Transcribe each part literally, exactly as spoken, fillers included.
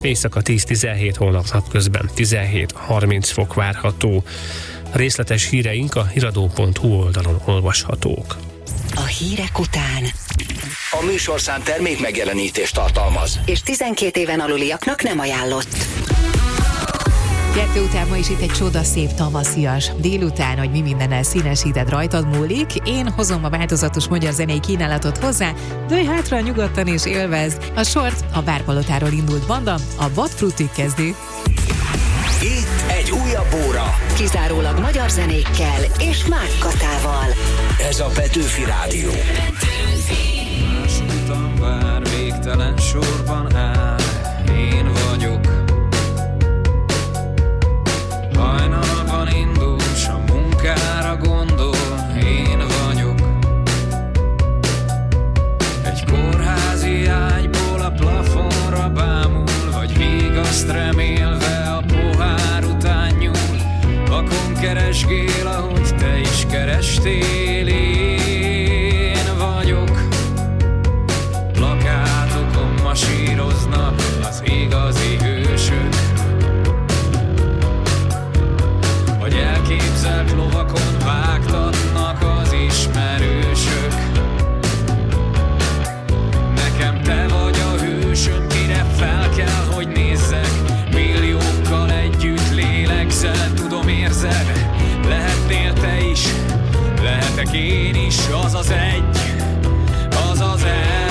Éjszaka tíz-tizenhét, holnap napközben tizenhét-harminc fok várható. Részletes híreink a hiradó pont hu oldalon olvashatók. A hírek után A műsorszám termék megjelenítést tartalmaz, és tizenkét éven aluliaknak nem ajánlott. Kettő után ma is itt egy csodaszép tavaszias délután, hogy mi mindennel színesíted, rajtad múlik. Én hozom a változatos magyar zenei kínálatot hozzá, dőj hátra nyugodtan és élvezd. A sort a Várpalotáról indult banda, a Vadfrutig kezdi. Itt egy újabb óra. Kizárólag magyar zenékkel és Mák Katával. Ez a Petőfi Rádió. Más utam vár, végtelen sorban áll. Én vagyok. Hajnalban indul, s a munkára gondol. Én vagyok. Egy kórházi ágyból a plafonra bámul, vagy vigaszt remélve a pohár után nyúl. Vakon keresgél, ahogy te is kerestél. Én vagyok. Plakátokon masíroznak az igazi hősök, vagy elképzelt lovakon vágtatnak az ismerősök. Nekem te vagy a hősöm, kire fel kell, hogy nézzek. Milliókkal együtt lélegzel, tudom, érzed. Lehetnél te is, lehetek én is, az az egy, az az egy.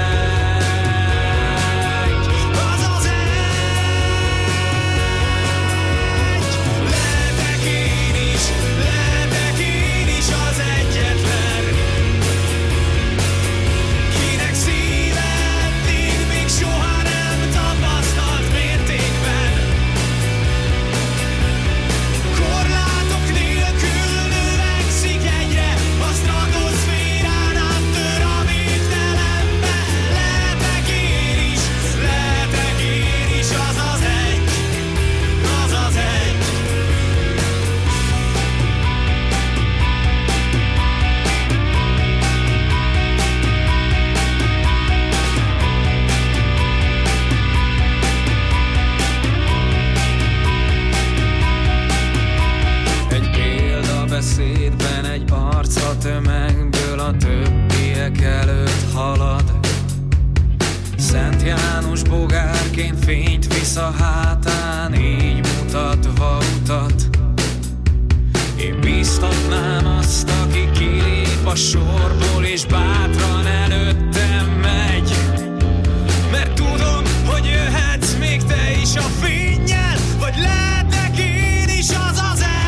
Beszédben egy arc a tömegből a többiek előtt halad. Szent János bogárként fényt visz a hátán, így mutatva utat. Én bíztatnám azt, aki kilép a sorból és bátran előttem megy. Mert tudom, hogy jöhetsz még te is a fénnyel, vagy lehetek én is az az egy.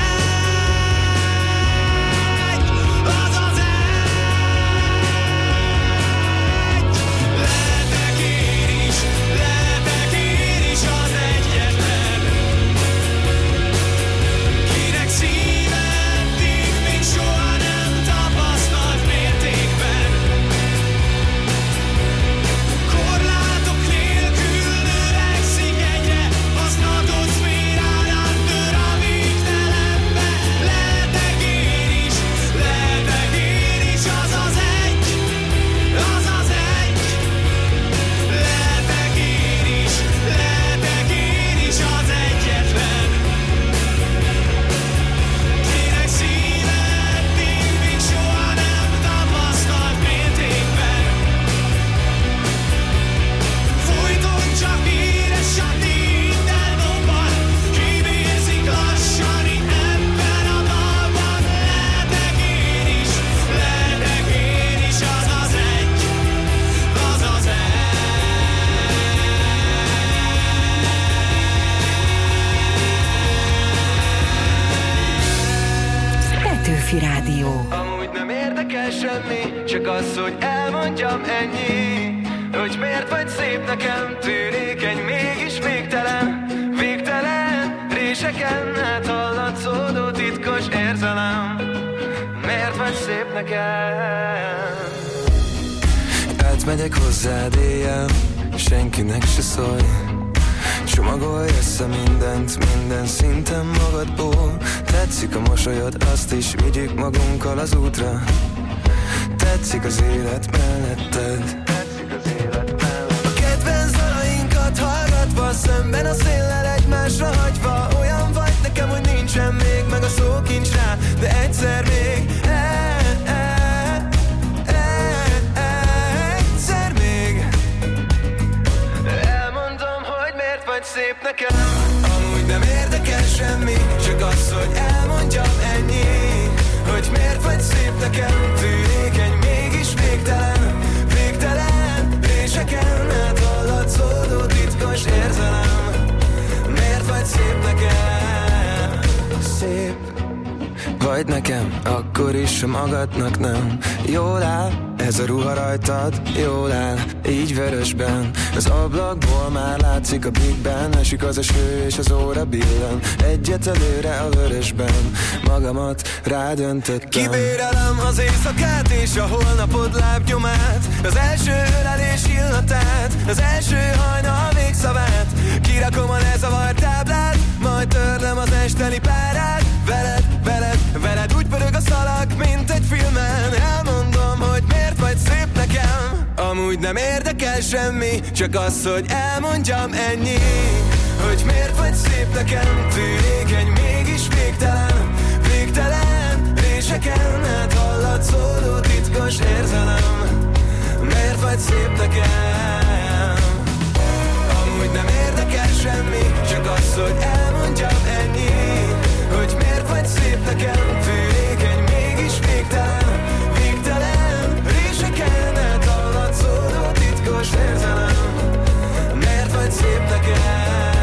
Rádió. Amúgy nem érdekel semmi, csak az, hogy elmondjam ennyi, hogy miért vagy szép nekem, tűrékeny, mégis végtelen, végtelen réseken át hallatszódó titkos érzelem. Miért vagy szép nekem? Átmegyek hozzád éjjel, senkinek se szólj. Csomagolj össze mindent, minden szinten magadból. Tetszik a mosolyod, azt is vigyük magunkkal az útra. Tetszik az élet melletted. A kedvenc dalainkat hallgatva szemben a széllel egymásra hagyva. Olyan vagy nekem, hogy nincsen még meg a szókincs rá, de egyszer még e, e, e, e, egyszer még elmondom, hogy miért vagy szép nekem. Amúgy nem érdekel semmi, csak az, hogy elmondjam ennyi, hogy miért vagy szép nekem. Tűrékeny, mégis végtelen, végtelen réseken át hallatszódó titkos érzelem. Miért vagy szép nekem? Szép vagy nekem, akkor is, ha magadnak nem. Jól áll ez a ruha rajtad, jól áll, így vörösben. Az ablakból már látszik a Big Ben, esik az eső és az óra billen. Egyet előre a vörösben, magamat rádöntöttem. Kibérelem az éjszakát és a holnapod lábnyomát, az első ölelés illatát, az első hajnal végszavát. Kirakom a lezavart táblát, majd törlöm az esteli párát. Veled, veled, veled úgy pörög a szalag, mint egy filmen. Elmondom, hogy miért vagy szép nekem. Amúgy nem érdekel semmi, csak az, hogy elmondjam ennyi, hogy miért vagy szép nekem. Tűrékeny, mégis végtelen, végtelen réseken át hallatszódó titkos érzelem. Miért vagy szép nekem? Amúgy nem érdekel semmi, csak az, hogy elmondjam ennyi, hogy miért vagy szép nekem. Tűrékeny, mégis végtelen, végtelen réseken át hallatszódó titkos érzelem. Miért vagy szép nekem?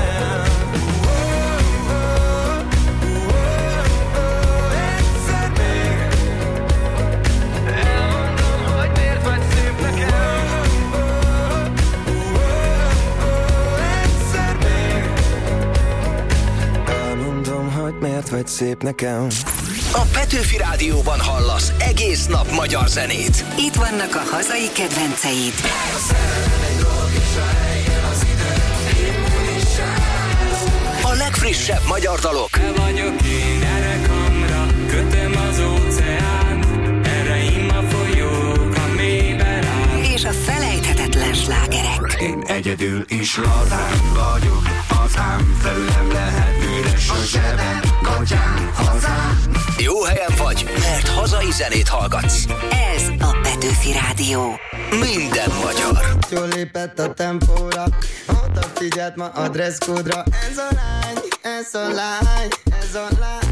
Miért vagy szép nekem? A Petőfi Rádióban hallasz egész nap magyar zenét. Itt vannak a hazai kedvenceid. A legfrissebb magyar dalok. Te vagyok én, erre kamra, kötöm az óceánt, erre im a folyók, a mélyben áll. És a felejthetetlen slágerek. Én egyedül is lazán vagyok, az ám felülem lehet üres a zsebem, gatyám, hazám. Jó helyen vagy, mert hazai zenét hallgatsz. Ez a Petőfi Rádió. Minden magyar. Jól lépett a tempóra, odafigyelt ma a dresszkódra. Ez a lány, ez a lány, ez a lány.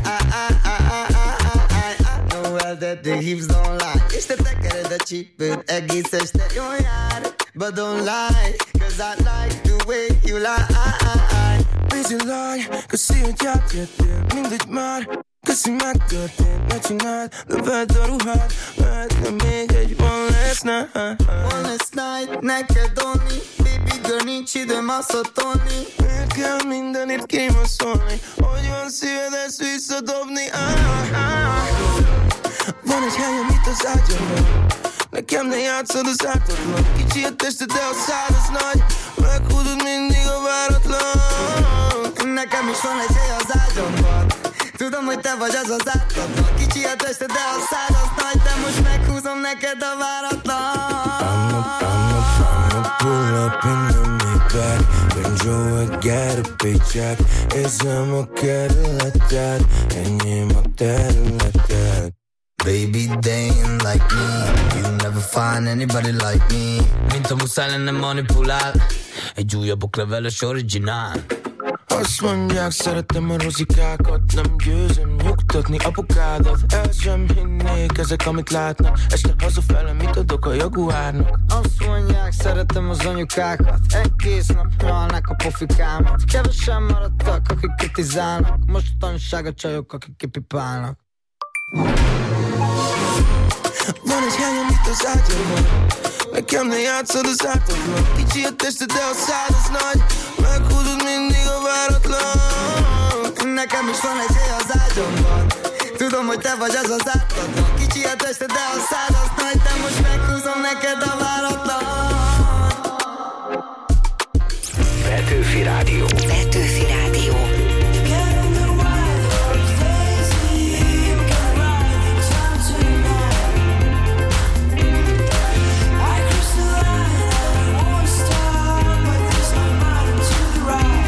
I know well that the hips don't lie. És te tekered a csípőt, egész este jól jár. But don't lie, cause I like the way you lie. Busy lány, köszi, hogy átjöttél, mindegy már. Köszi, megtörtént, ne csináld, lövedd a ruhád, mehetne még egy one last night. One last night, neked onni, baby girl, nincs időm azt szatolni. Miért kell mindenért kémaszolni, hogy van szíved ezt visszadobni? Ah, ah. Van egy helyem itt az ágyamban, nekem ne játszod az ártatlan. Kicsi a tested, de a szád az nagy, meghúzod mindig a váratlan. Nekem is van egy hely az ágyamban, tudom, hogy te vagy az az ártatlan. Kicsi a tested, de a szád az nagy, de most meghúzom neked a váratlan. I'm a, I'm a, I'm a pull up in the Maybach, Range Rover, get a paycheck. Érzem a kerületet, enyém a területet. Baby, they ain't like me. You never find anybody like me. Mint a muszáj lenne manipulál, egy újabb okleveles originál. Azt mondják, szeretem a rozikákat, nem győzöm nyugtatni apukádat. El sem hinnék ezek, amit látnak, este hazafele mit adok a jaguárnak. Azt mondják, szeretem az anyukákat, egész nap nyalnák a pofikámat. Kevesen maradtak, akik kritizálnak, most a tanúság a csajok, akik kipipálnak. Van egy helyem itt az ágyamban, nekem ne játszod az ártatlan. Kicsi a tested, de a szád az nagy, meghúzod mindig a váratlan. Nekem is van egy hely az ágyamban, tudom, hogy te vagy az az ártatlan. Kicsi a tested, de a szád az nagy, de most meghúzom neked a váratlan. Petőfi Rádió. Petőfi Rádió. Right.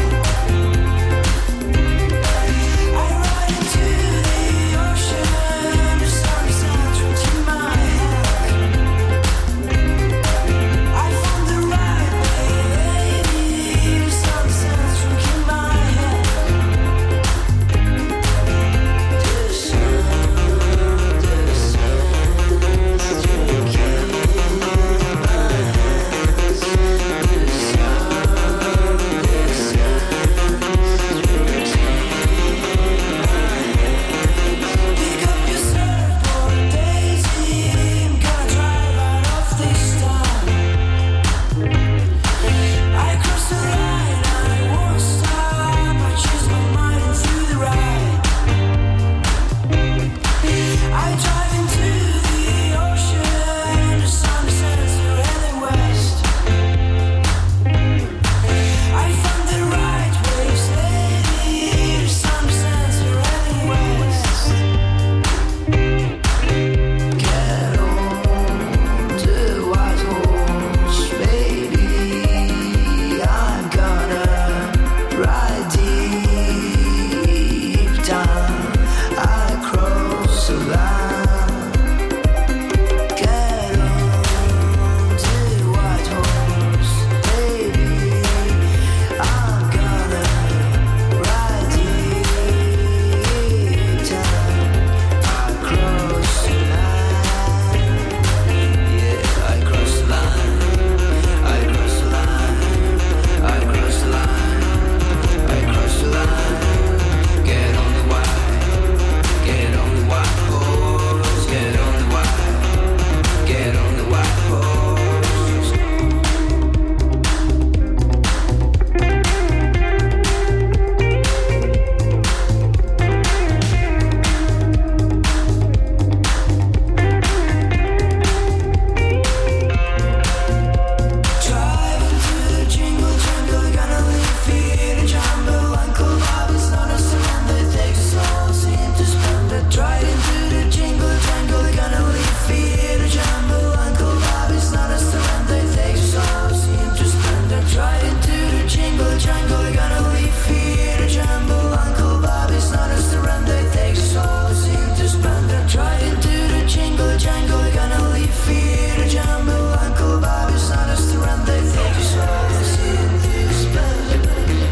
right deep down. I cross the line. Get on to the white horse, baby. I'm gonna ride deep down. I cross the line. Yeah, I cross the line. I cross the line. I cross the line. I cross the line. Get on the white. Get on the white horse. Get on the white. Get on the white horse. Driving through the jingle jungle, gonna leave feet and jumble. Uncle Bob is not a surrender, takes us all seem to spend it. Driving through the jingle jungle, gonna leave feet and jumble. Uncle Bob is not a surrender, takes us all seem to spend it. Driving through the jingle jungle, gonna leave feet and jumble. Uncle Bob is not a surrender, takes us all seem to spend it. Driving through the jingle jungle, gonna leave feet and jumble. Uncle Bob is not a surrender, takes us all seem to spend it.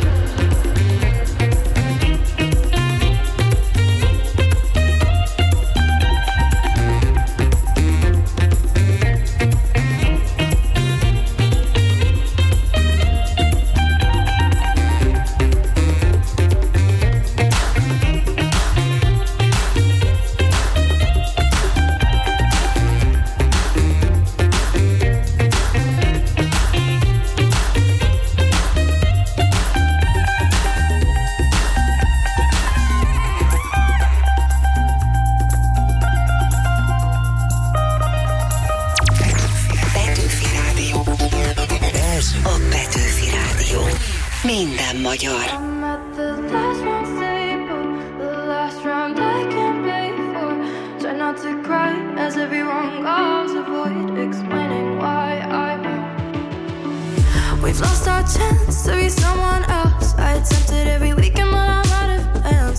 Petőfi Rádió. Ez a Petőfi Rádió. Minden magyar. I'm at the last round table, the last round I can't pay for. Try not to cry as everyone goes, avoid explaining why I won't. We've lost our chance to be someone else. I attempted every weekend, but I'm out of plans.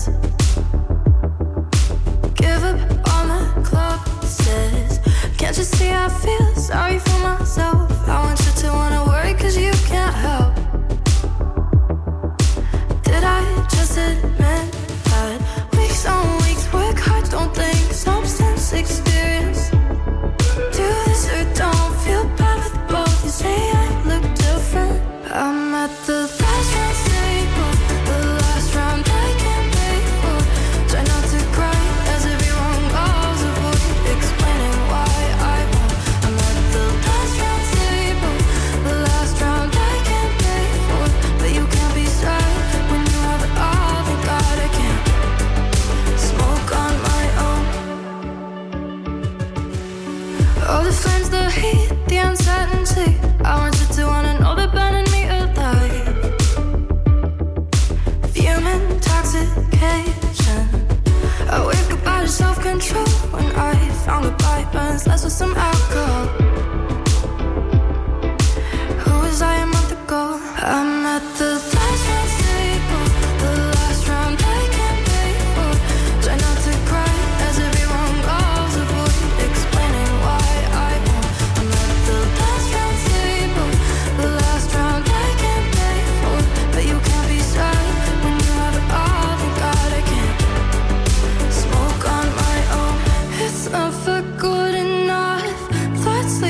Give up on the club says, can't you see I feel sorry for myself? I want you to wanna worry cause you can't help. Did I just admit that weeks on weeks work hard, don't think substance experience? Do this or don't feel bad with both. You say I look different. I'm at the last round table, the last round I can't pay for. Try not to cry as everyone goes, avoid explaining why I won't. I'm at the last round table, the last round I can't pay for. But you can't be sad when you have it all. Thank God I can't smoke on my own. All the flames, the heat, the uncertainty. I want you to wanna know they're burning me alive. Human intoxication. I wake up out of self-control when I found a pipe burns less with some alcohol. Who was I a month ago? I'm at the last round table, the last round I can't pay for. Try not to cry as everyone goes, avoid explaining why I won't. I'm at the last round table, the last round I can't pay for. But you can't be sad when you have it all. Thank God I can't smoke on my own. It's never good enough. Thoughts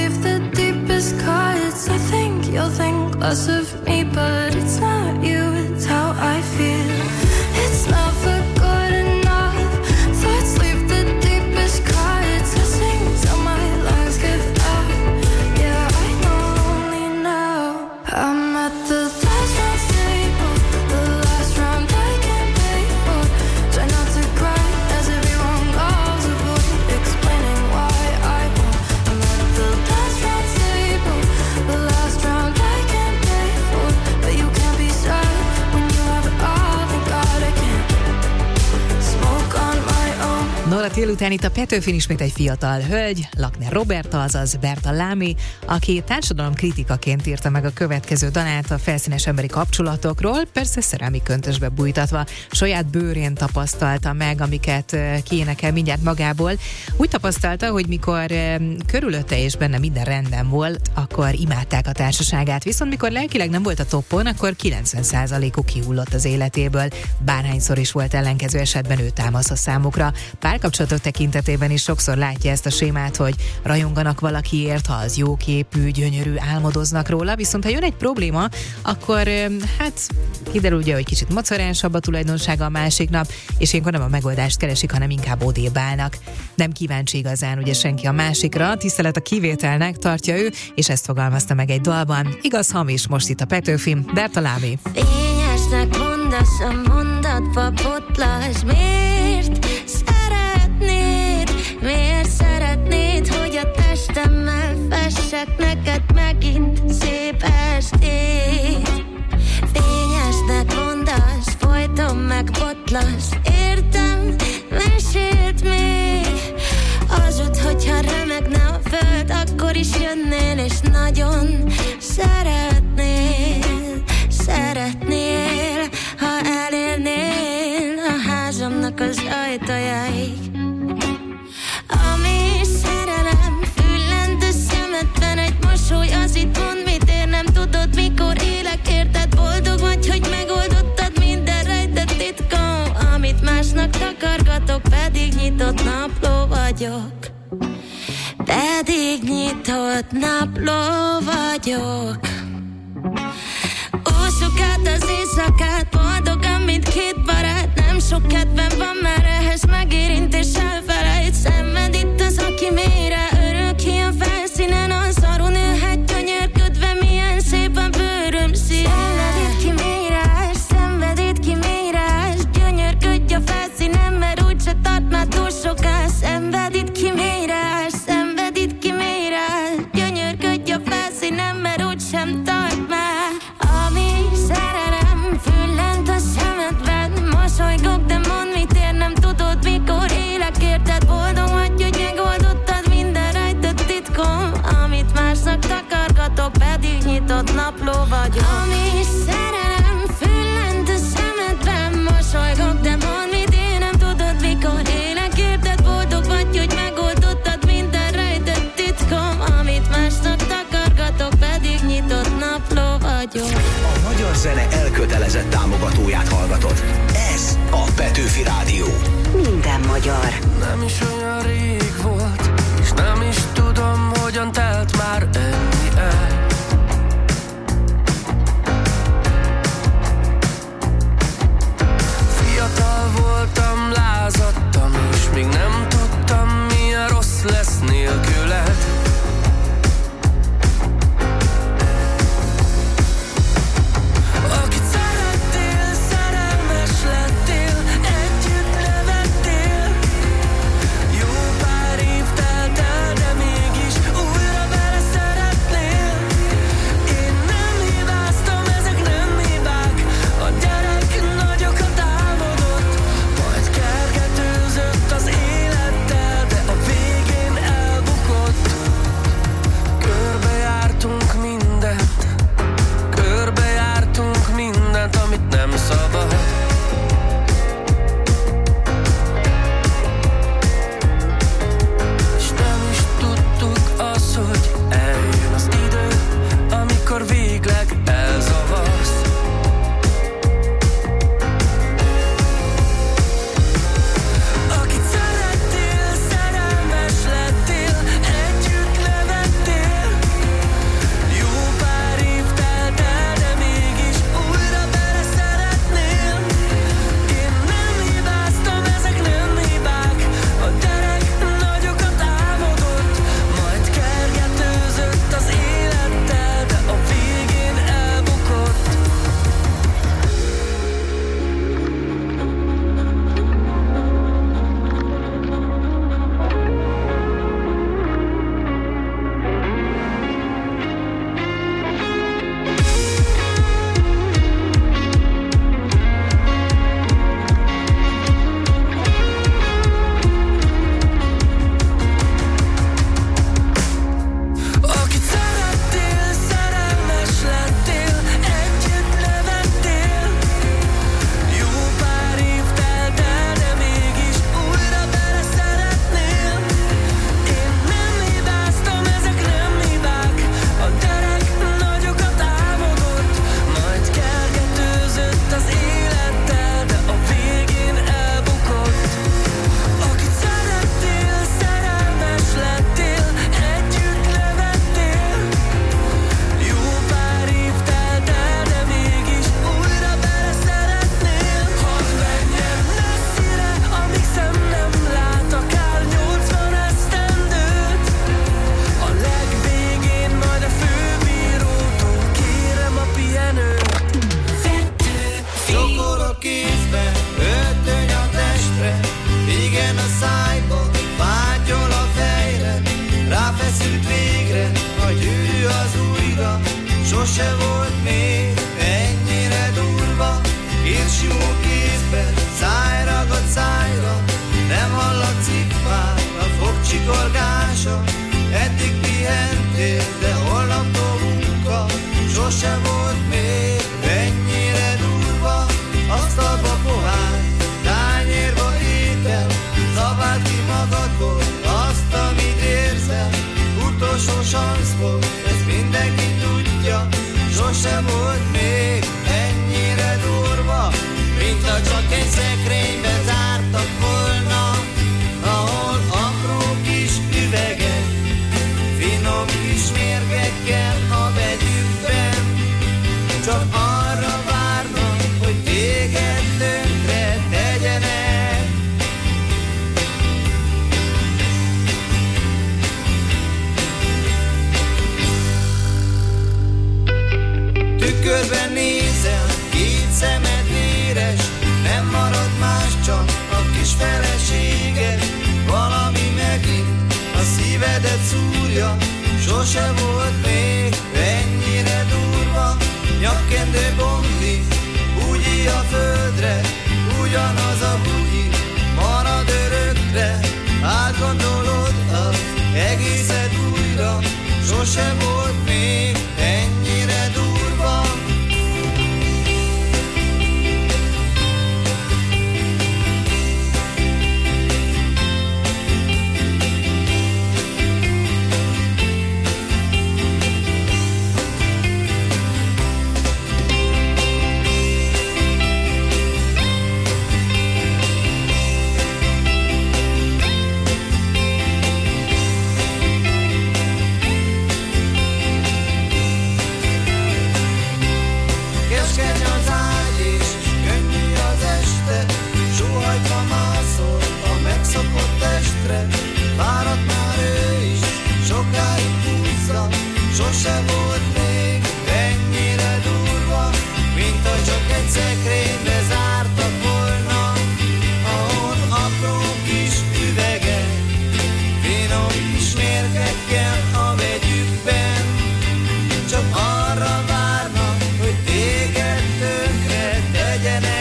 alatt délután itt a Petőfin ismét egy fiatal hölgy, Lakner Roberta, azaz Berta Lamy, aki társadalomkritikaként írta meg a következő dalát a felszínes emberi kapcsolatokról, persze szerelmi köntösbe bújtatva. Saját bőrén tapasztalta meg, amiket kiénekel mindjárt magából. Úgy tapasztalta, hogy mikor körülötte és benne minden rendben volt, akkor imádták a társaságát, viszont mikor lelkileg nem volt a toppon, akkor kilencven százalékuk kihullott az életéből. Bárhányszor is volt ellenkező esetben ő támasz a számukra. Párkapcsolatok tekintetében is sokszor látja ezt a sémát, hogy rajonganak valakiért, ha az jóképű, gyönyörű, álmodoznak róla, viszont ha jön egy probléma, akkor hát kiderül ugye, hogy kicsit maceránsabb a tulajdonsága a másiknak, és ilyenkor nem a megoldást keresik, hanem inkább odébb állnak. Nem kíváncsi igazán ugye senki a másikra, tisztelet a kivételnek tartja ő, és ezt fogalmazta meg egy dalban. Igaz, hamis, most itt a Petőfin, Berta Lamy. Fényesnek mondasz a mondatba botlás, miért szeretnéd, miért szeretnéd, hogy a testemmel fessek neked megint szép estét. Fényesnek mondasz, folyton megbotlasz, értem, mesélt még. Azud, hogyha remegne a föld, akkor is jönnél, és nagyon szeretnél, szeretnél, ha elérnél a házamnak az ajtajáig. Ami szerelem, füllent a szemedben egy mosoly, az itt mond, mit ér, nem tudod, mikor élek, érted, boldog vagy, hogy megoldottad minden rejtett titkom, amit másnak takargatok, pedig nyitott napló vagyok. Pedig nyitott napló vagyok. Ússzuk át az éjszakát, boldogan, mint két barát. Nem sok kedvem van már ehhez, megérint és elfelejt. Szenved itt az, aki mélyre örül ki a felszínen. A szarú nőhet gyönyörködve, milyen szép a bőröm szín. Szenved itt ki mélyre, szenved itt ki mélyre, gyönyörködj a felszínen, mert úgyse tart már túl soká. Szenved itt ki mélyre, szenved itt ki mélyre, gyönyörködj a felszínen, mert úgysem tart már. Szerelem, füllent a szemedben, mosolygok, de mondd, mit ér, nem tudod, mikor élek, érted, boldog vagy, hogy megoldottad minden rejtett titkom, amit másnak takargatok, pedig nyitott napló vagyok. Ami szerelem, füllent a szemedben, mosolygok, de mondd, mit ér, nem tudod, mikor élek, érted, boldog vagy, hogy megoldottad minden rejtett titkom, amit másnak takargatok, pedig nyitott napló vagyok. A magyar zene elkötelezett támogatóját hallgatod. Ez a Petőfi Rádió. Minden magyar. Nem is olyan rég volt, és nem is tudom, hogyan telt már ennyi el. Fiatal voltam, lázadtam, és még nem tudtam, milyen rossz lesz nélküled. Jó pár a kézbe, öltöny a testre, igen a szájba, fátyol a fejre, ráfeszült végre, a gyűrű az újra, sose volt még ennyire durva. Hírsimó kézbe, szájragad szájra, nem hallatszik már a fogcsikorgása. Eddig pihentél, de holnaptól munka, sose volt még ennyire durva. Asztalba pohár, tányérba étel, szabáld ki magadból azt, amit érzel. Utolsó sansz volt, ezt mindenki tudja, sose volt még ennyire durva. Mintha csak egy szekrénybe zártak volna, ahol apró kis üvegek, finom kis mérgekkel a vegyükben, csak arra várnak, hogy téged tönkre tegyenek. Tükörben nézel, két szemed véres, nem marad más, csak a kis feleséged. Valami megint a szívedet szúrja, sose volt még ennyire durva. Nyakkendő bombi, bugyi a földre, ugyanaz a bugyi marad örökre. Átgondolod az egészet újra, sose volt még ennyire durva. Várat már ő is, sokáig húzza, sose volt még ennyire durva. Mint ha csak egy szekrénybe zártak volna, ahol apró kis üvegek, finom kis mérgekkel a vegyükben, csak arra várnak, hogy téged tönkre tegyenek.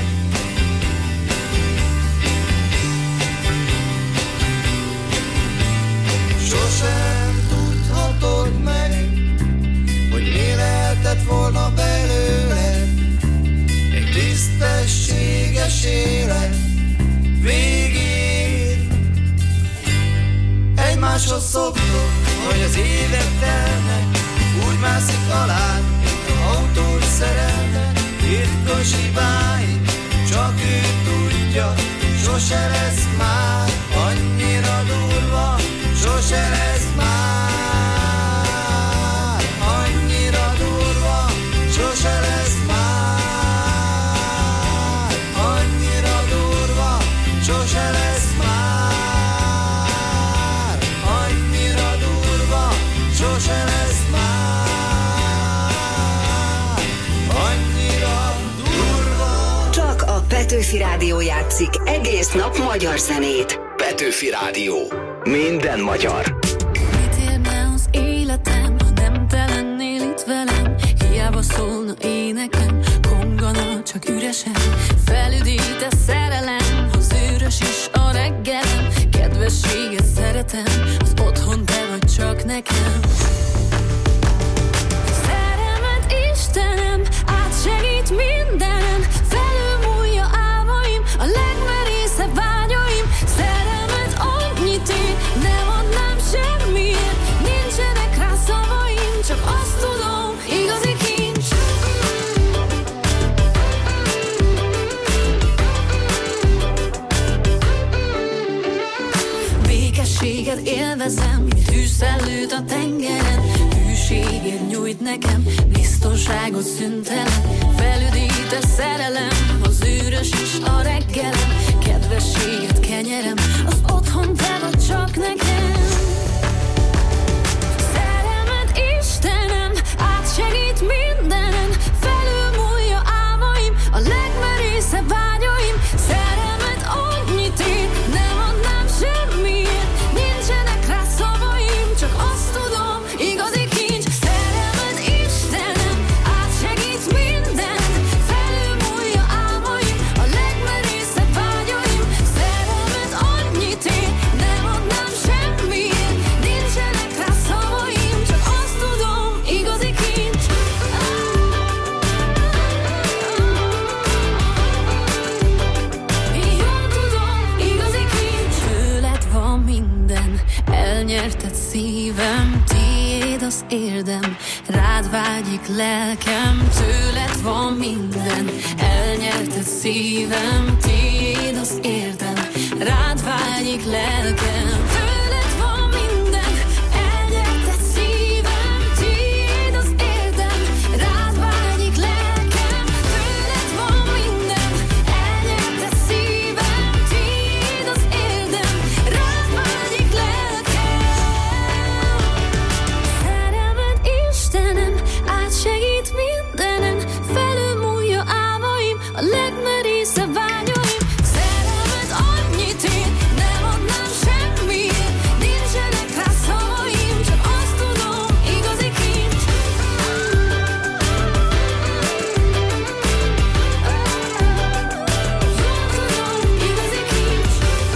Sosem tudhatod meg, hogy mi lehetett volna belőle egy tisztességes élet végén. Egymáshoz szoktok, hogy az évek telnek, úgy mászik alád, mint a autós szerelme. Titkos hibáit csak ő tudja, sose lesz már annyira durva. Sose lesz már annyira durva, sose lesz már annyira durva, sose lesz már annyira durva, sose lesz már annyira durva. Csak a Petőfi Rádió játszik egész nap magyar zenét. Petőfi Rádió. Minden magyar. Mit érne az életem, ha nem te lennél itt velem? Hiába szólna énekem, kongana csak üresen. Felüdít a szerelem, az őrös is a reggelem. Kedvességet szeretem, az otthon te vagy csak nekem. Szerelmed Istenem, átsegít mindenem, felülmúlja álmaim, a legmerészebb vágyaim. Szerelmed annyit ér, nem adnám semmiért, nincsenek rá szavaim, csak azt tudom, igazi kincs. Békességet élvezem, mint hűszellőt a tengeren. Hűségért nyújt nekem, biztonságot szüntelen. Felüdít a szerelem, az űrös is a reggelem. Kedvességet kenyerem, az otthon te vagy csak nekem. Szerelmed Istenem, átsegít mindenen, felülmúlja álmaim, a legmerészebb része vágyaim, szerelmet annyit ér, nem adnám semmiért, nincsenek rá szavaim, csak azt tudom, igazi kincs, szerelmet Istenem, átsegít mindent, felülmúlja álmaim, a legmerészebb vágyaim, szerelmet annyit ér, nem adnám semmiért, nincsenek rá szavaim, csak azt tudom, igazi kincs. Jól tudom, igazi kincs. Tőled van minden, elnyerted szívem, tiéd az érdem, rád vágyik lelkem. Tőled van minden, elnyerted szívem, tiéd az érdem, rád vágyik lelkem. Tőled van minden, elnyerted szívem, tiéd az érdem, rád vágyik lelkem. Tőled van minden, elnyerted szívem, tiéd az érdem, rád vágyik lelkem. Szerelmed Istenem, átsegít mindenen, felülmúlja álmaim, a legmerészebb vágyaim. Szerelmed annyit ér, nem adnám semmiért, nincsenek rá szavaim, csak azt tudom, igazi kincs. Jól tudom, igazi kincs.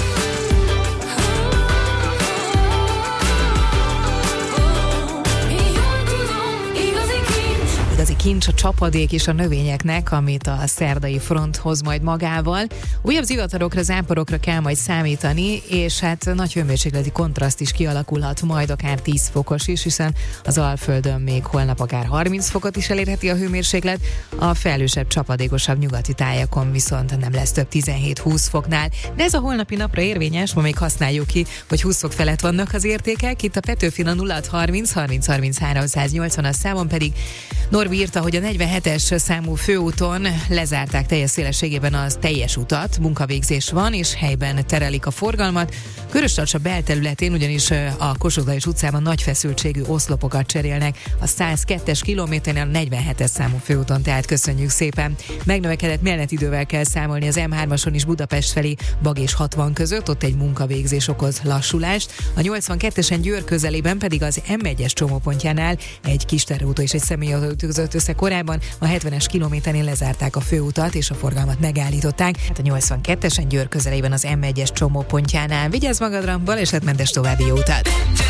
Jól tudom, igazi kincs. Igazi kincs a csapadék és a növényeknek, amit a szerdai front hoz majd magával. Újabb zivatarokra, záporokra kell majd számítani, és hát nagy hőmérsékleti kontraszt is kialakulhat, majd akár tíz fokos is, hiszen az Alföldön még holnap akár harminc fokot is elérheti a hőmérséklet, a felhősebb, csapadékosabb nyugati tájakon viszont nem lesz több tizenhét-húsz foknál. De ez a holnapi napra érvényes, ma még használjuk ki, hogy húsz fok felett vannak az értékek. Itt a Petőfin a nulla harminc harminc harminchárom száznyolcvan, a számon pedig Norbi írta, hogy a negyvenhetes számú főúton lezárták teljes szélességében az teljes utat, munkavégzés van, és helyben terelik a forgalmat. Köröstarcsa belterületén ugyanis a Kossuth-Lajos utcában nagy feszültségű oszlopokat cserélnek a száz kettes kilométernél, a negyvenhetes számú főúton, tehát köszönjük szépen. Megnövekedett menetidővel kell számolni az em hármason is Budapest felé Bag és hatvan között, ott egy munkavégzés okoz lassulást. A nyolcvankettesen Győr közelében pedig az em egyes csomópontjánál egy kis terútó és egy személyautó ütközött össze korábban, a hetvenes kilométernél lezárták a főutat és a forgalmat megállították. Hát a nyolcvankettesen Győr közelében az em egyes csomópontjánál. Vigyázz magadra, balesetmentes további jó utat!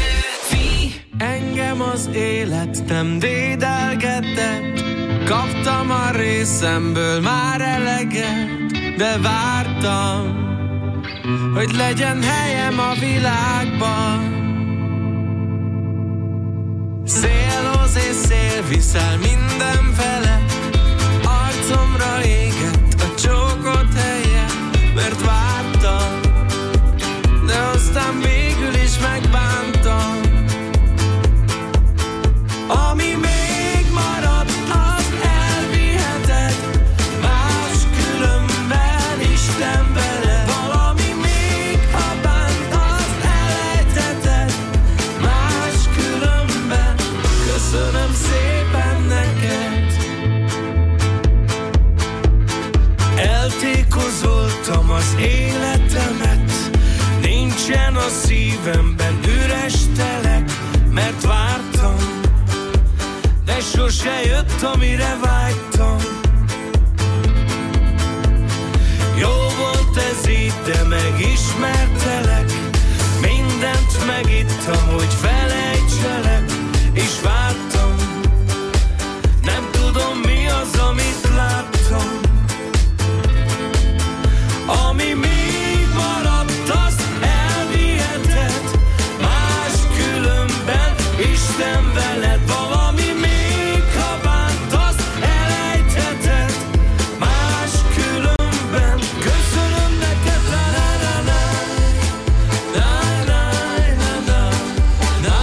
Engem az élet nem dédelgetett, kaptam a részemből már eleget, de vártam, hogy legyen helyem a világban. Szélhoz és szél viszel mindenfele, arcomra égett a csókot helye, mert vártam, de aztán végül is megbántam. Ami még maradt, az elviheted, máskülönben Isten veled. Valami még, ha bánt, az elejtheted, máskülönben köszönöm szépen neked. Eltékozoltam az életemet, nincsen a szívemben üres telek, mert vártam, de sose jött, amire vágytam. Jó volt ez így, de megismertelek, mindent megittam, hogy felejtselek, és vártam, nem tudom mi az, amit láttam. Ami még maradt, az elviheted, máskülönben Isten veled. Valami még, ha bánt, az elejtheted, máskülönben köszönöm neked. La la la la la la la la la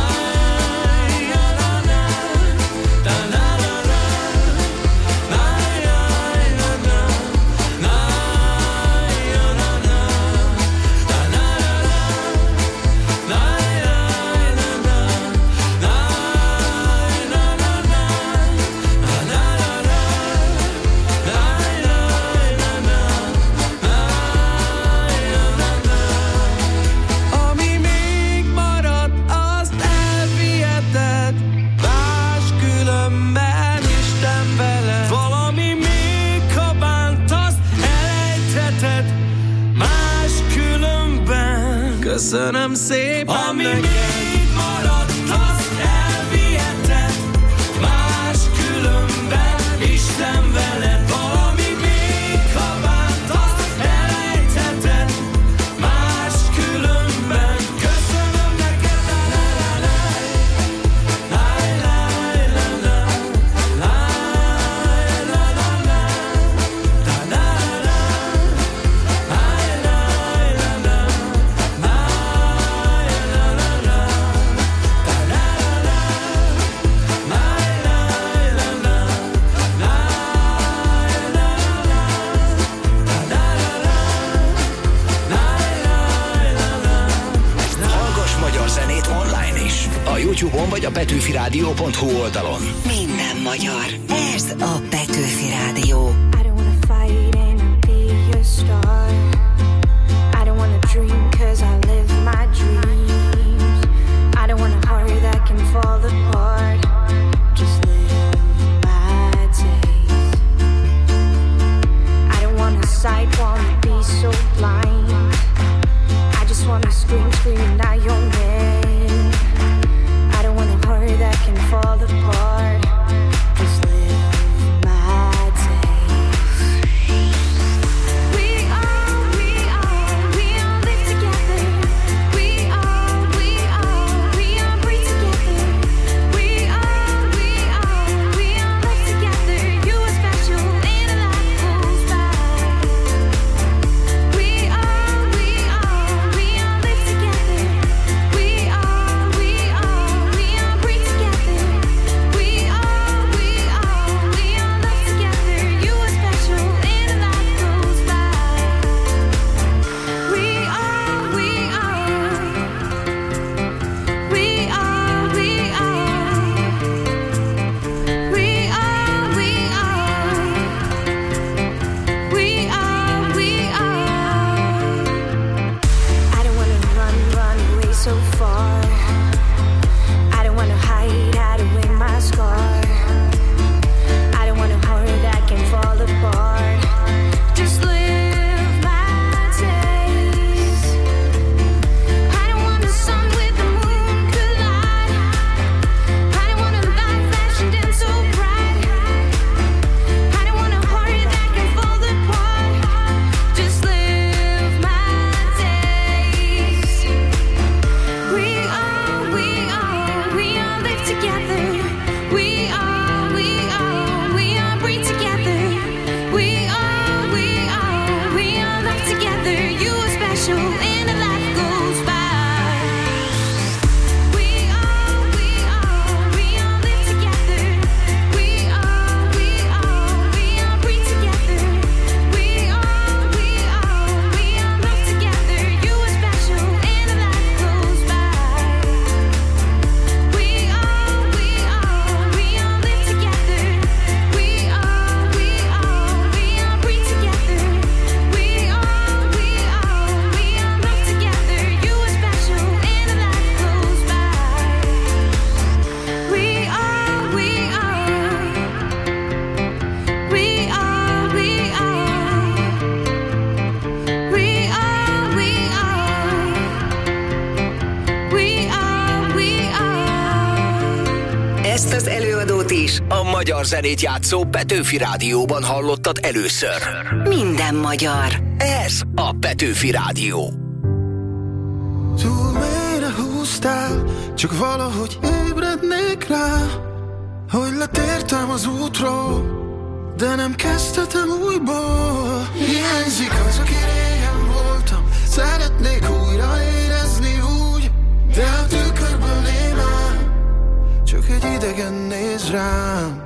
Köszönöm szépen ami neked. még maradt, azt elviheted, más különben Isten veled. Valami még, ha bánt, azt elejtheted, más különben. Köszönöm neked, la la la la la la la la la la la la la la Hallgass magyar zenét online is. A YouTube-on vagy a petőfi rádió pont hu oldalon. Minden magyar. Ez a Petőfi Rádió. I don't wanna fight and be a star. I don't wanna dream cause I live my dreams. I don't want a heart that can fall apart. Just live my days. I don't wanna sight, wanna be so blind. I just wanna scream, screaming out your name. I don't want a heart that can fall apart. Just live my days. We are, we are, we all live together. We are, we are, we all breathe together. We are, we are, we all live together. You are special and a life goes by. We are, we are, we all live together. We are, we are, we all breathe together. We are, we are, we all love together. You are special and a life goes by. We are, we are, we are, we are, we are, we are, we are, we are. I don't wanna run, run away so far. I don't wanna hide, hide away my scar. I don't want a heart that can fall apart. Just live my days. I don't want the sun with the moon collide. I don't want a light flashing dim so bright. I don't want a heart that can fall apart. Just live my days. We are, we are, we all live together. We are, we are, we all breathe together. We are, we are, we all love together. You are special and a life goes by. We are, we are, we all live together. We are, we are, we all breathe together. We are, we are, we all love together. You are special and a life goes by. We are, we are, we all live together. We are, we are, we all breathe together. We are, we are, we all love together. You are special and a life goes by. We are, we are, we are, we are, we are, we are, we are, we are. Ezt az előadót is a magyar zenét játszó Petőfi Rádióban hallottad először. Minden magyar. Ez a Petőfi Rádió. Túl mélyre húztál, csak valahogy ébrednék rá, hogy letértem az útról, de nem kezdhetem újból. Hiányzik az, aki régen voltam, szeretnék újra érezni úgy, de a tükörből némán csak egy idegen néz rám.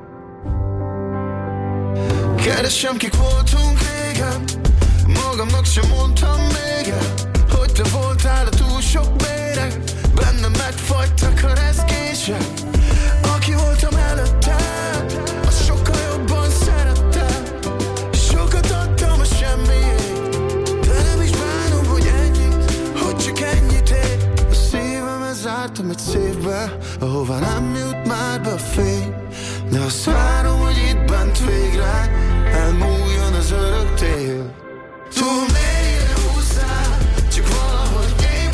Keresem, kik voltunk régen, magamnak sem mondtam még el, hogy te voltál a túl sok béreg, bennem megfagytak a rezgések. Aki voltam előtte, az sokkal jobban szerettem, sokat adtam a semmiért, de nem is bánom, hogy ennyit, hogy csak ennyit ér. A szívemet zártam egy szívbe, ahová nem jut már be a fény, de azt várom, hogy itt bent végre elmúljon az örök tél. Túl mélyre húzzál, csak valahogy én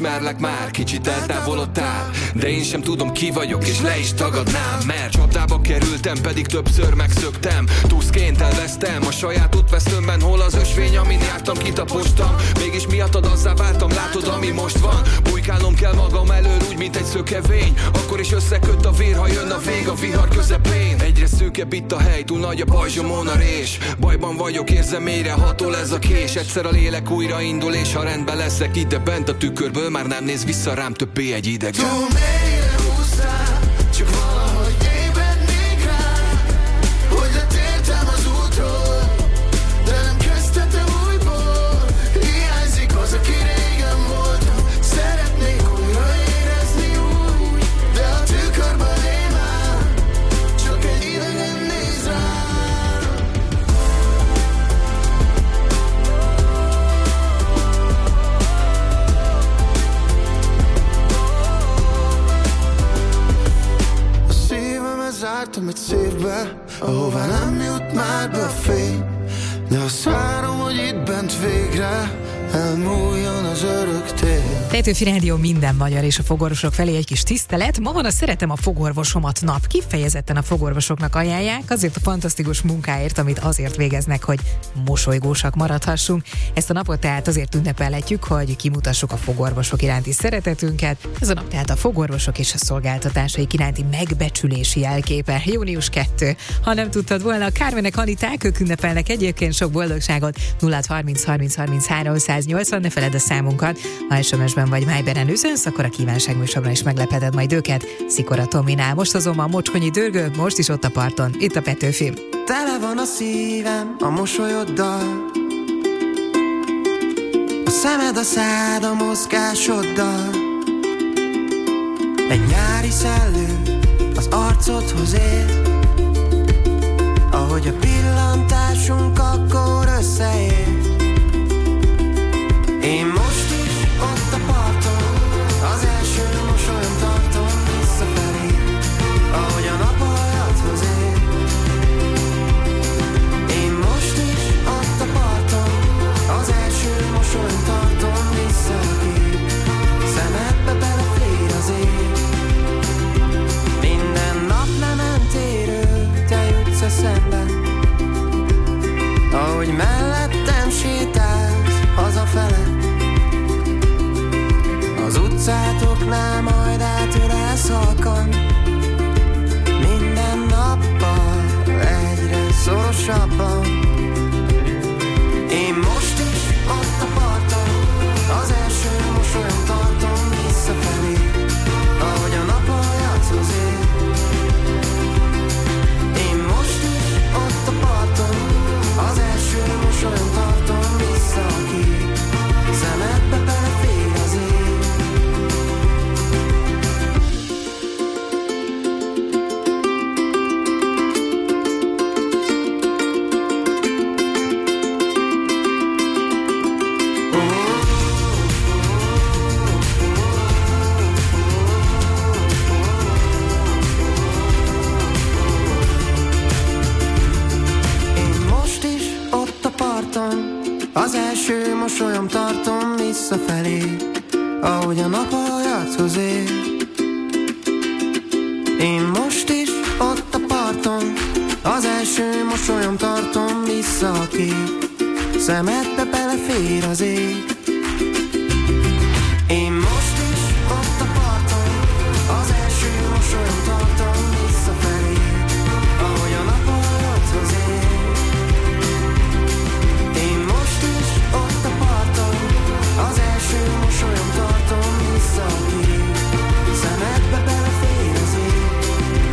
ismerlek már, kicsit eltávolodtál, de én sem tudom ki vagyok, és le is tagadnám. Mert csapdába kerültem, pedig többször megszöktem. Tuszként elvesztem a saját útvesztőmben, hol az ösvény, amin jártam, kitapostam. Mégis miattad azzá váltam, látod, ami most van. Bujkálnom kell magam elől, úgy, mint egy szökevény. Akkor is összeköt a vér, ha jön a vég a vihar közepén. Egyre szűkebb itt a hely, túl nagy a pajzsomon a rés. Bajban vagyok, érzem mélyre hatol ez a kés. Egyszer a lélek újra indul, és ha rendben leszek ide bent a tükörből, már nem néz vissza rám többé egy idegen. Túl mélyre húztál, csak valahogy ébrednék rá, hogy letértem az útról, de nem kezdhetem újból. Hiányzik az, aki régen voltam. Szeretnék újra érezni úgy, de a tükörben én már csak egy idegen néz rám. Zártam egy szívbe, ahová nem jut már be a fény, de azt várom, hogy itt bent végre elmúljon az örök tél. Petőfi Rádió, minden magyar, és a fogorvosok felé egy kis tisztelet. Ma van a Szeretem a fogorvosomat nap. Kifejezetten a fogorvosoknak ajánlják, azért a fantasztikus munkáért, amit azért végeznek, hogy mosolygósak maradhassunk. Ezt a napot tehát azért ünnepelhetjük, hogy kimutassuk a fogorvosok iránti szeretetünket. Ez a nap tehát a fogorvosok és a szolgáltatásaik iránti megbecsülési jelképe. június kettő. Ha nem tudtad volna, a Kármenek, Aniták, ők ünnepelnek egyébként, sok boldogságot. nulla harminc harminc harminchárom száznyolcvan, ne feledd a számunkat. Ha es em es-ben vagy Viberen üzensz, akkor a kívánságműsorban is meglepheted majd őket. Szikora Tominál. Most azonban Mocskonyi Dörgő, most is ott a parton. Itt a Petőfi. Tele van a szívem a mosolyoddal, a szemed a szád a mozgásoddal. Egy nyári szellő az arcodhoz ér, ahogy a pillantásunk akkor összeér. Én most is ott a parton, az első mosolyom tartom visszafelé, ahogy a nap aljadhoz ér. Én most is ott a parton, az első mosolyom tartom vissza a kép, szemedbe belefér az ég. Minden nap lementérő, te jutsz eszembe, ahogy mellettem sétálsz hazafele. Az utcátoknál majd átölelsz halkan, minden nappal egyre szorosabban. Én most is ott a parton, az első mosolyom tartom visszafelé, ahogy a nap aljadhoz ér. Én most is ott a parton, az első mosolyom tartom vissza a kép, szemedbe belefér az ég. Az első mosolyom tartom visszafelé, ahogy a nap aljadhoz ér. Én most is ott a parton, az első mosolyom tartom vissza a kép, szemedbe belefér az ég. Én most is ott a parton, az első mosolyom tartom visszafelé, ahogy a nap aljadhoz ér. Az első mosolyom tartom vissza a kép, szemedbe belefér az ég.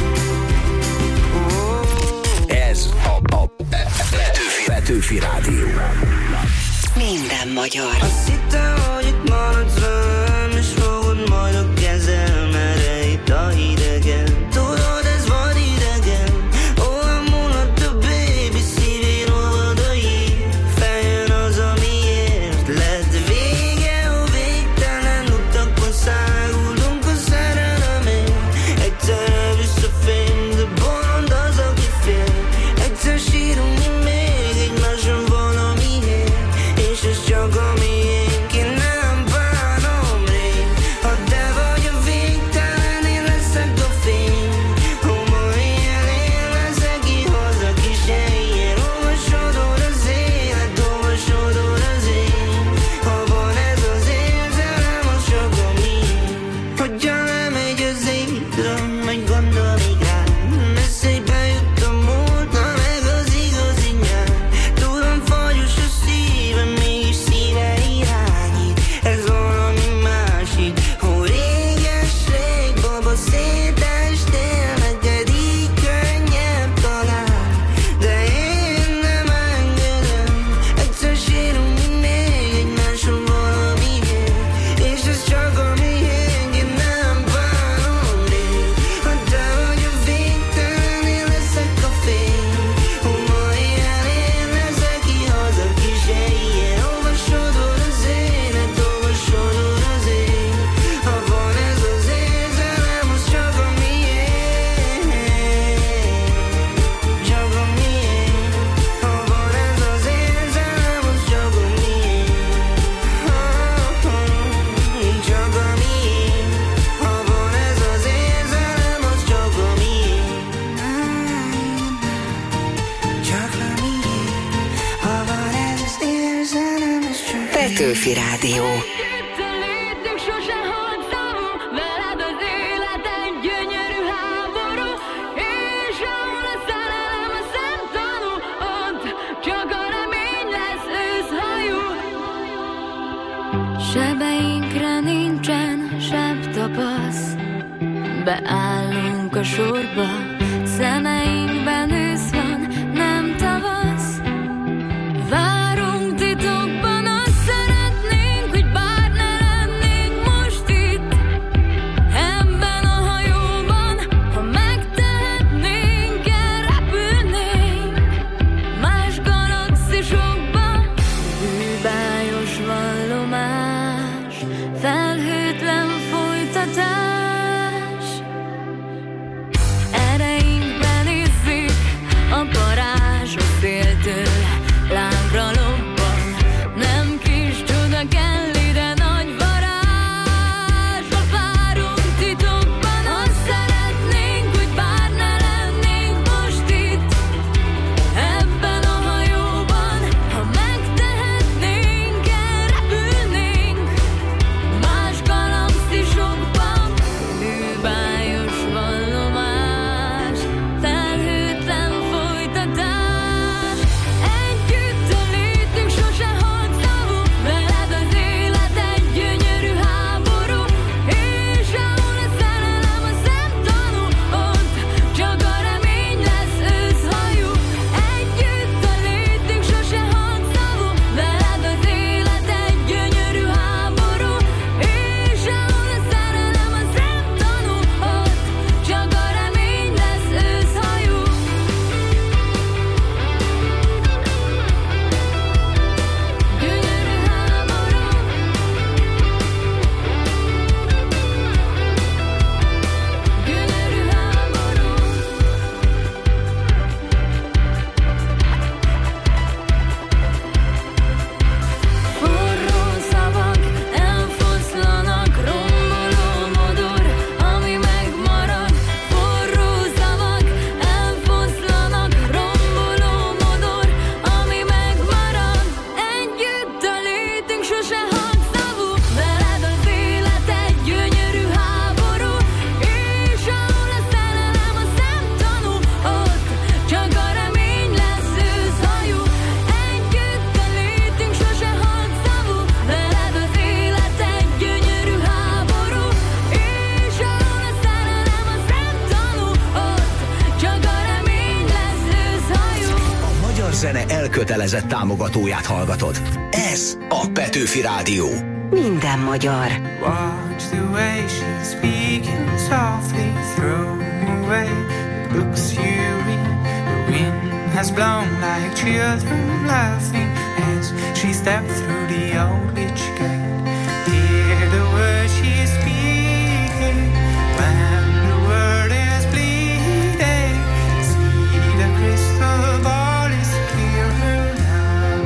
Oh. Ez a, a Petőfi, Petőfi Rádió. Minden magyar. Azt hittem, hogy itt maradsz velem, és fogod majd a kezem, erre itt a hidegen. Tudod, ez van idegen, olyan múlott a baby, szívén olvad a jég. Feljön az, amiért lett vége, a végtelen utakon száguldunk a szerelemért. Egyszer elvisz a fény, de bolond az, aki fél. Egyszer sírunk mi még egymáson valamiért, és ez csak a miénk. Én nem bánom. Petőfi Rádió. Sebeinkre nincsen sebb tapasz, beállunk a sorba, szemeinkben ősz van, nem tavasz. Várunk titokban, azt szeretnénk, hogy bár ne lennénk most itt, ebben a hajóban, ha megtehetnénk, elrepülnénk más galaxisokban. Bűbájos vallomás, felhőtlen folytatás, ereinkben izzik a parázs, a széltől lángra lobban. Nem kis csoda kell ide, nagy varázs. Ha várunk titokban, azt szeretnénk, hogy bár ne lennénk most itt, ebben a hajóban, ha megtehetnénk, elrepülnénk más galaxisokban. Bűbájos vallomás, felhőtlen folytatás, együtt a létünk sose halt szavú, veled az élet egy gyönyörű háború, és ahol a szerelem a szemtanú, ott csak a remény lesz őszhajú. Együtt a létünk sose halt szavú, veled az élet egy gyönyörű háború, és ahol a szerelem a szemtanú, ott csak a remény lesz őszhajú. Gyönyörű háború, gyönyörű háború. Forró szavak elfoszlanak, romboló modor, ami megmarad. Forró szavak elfoszlanak, romboló modor, ami megmarad. Együtt a létünk sose halt szavú, veled az élet egy gyönyörű háború, és ahol a szerelem a szemtanú, ott csak a remény lesz őszhajú. Együtt a létünk sose halt szavú, veled az élet egy gyönyörű háború, és ahol a szerelem a szemtanú, ott csak a remény lesz őszhajú. A magyar zene elkötelezett támogatóját hallgatod. Ez a Petőfi Rádió. Minden magyar. Watch the way she's speaking softly, throw away the books you read. The wind has blown like children laughing as she stepped through the old witch gate. Hear the words she's speaking when the world is bleeding. See the crystal ball is clearer now.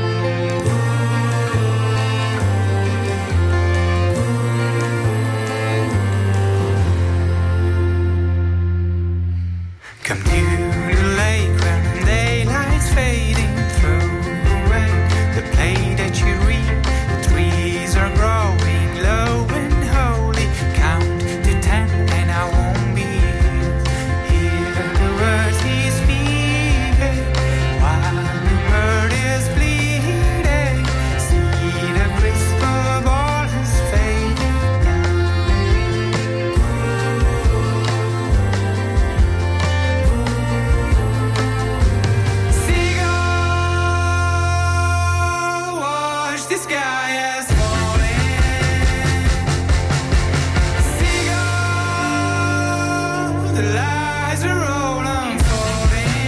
Come to the lake where the daylight's fading. Throw away the play that you read. The trees are growing low and holy. Count to ten and I won't be here. Hear the words he's speaking while the bird is bleeding. See the crystal ball is fading now. Seagull, watch the sky as falling. Seagull, the lies are all unfolding.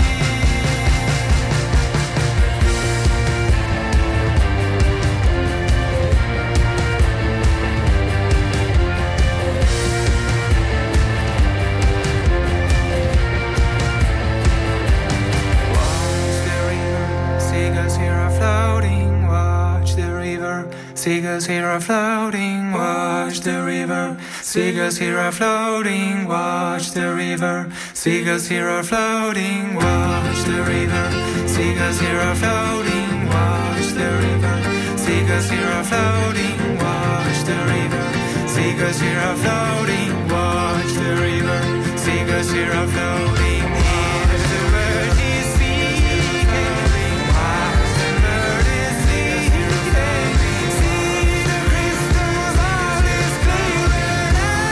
Watch the river, seagulls here are floating. Watch the river, seagulls here are floating. Watch the river, seagulls here are floating. Watch the river, seagulls here are floating. Watch the river, seagulls here are floating. Watch the river, Seagulls here are floating, watch the river. Seagulls here are floating, watch the river. Seagulls here are floating, hear the bird is singing, watch the bird is singing. See the crystal ball is clearer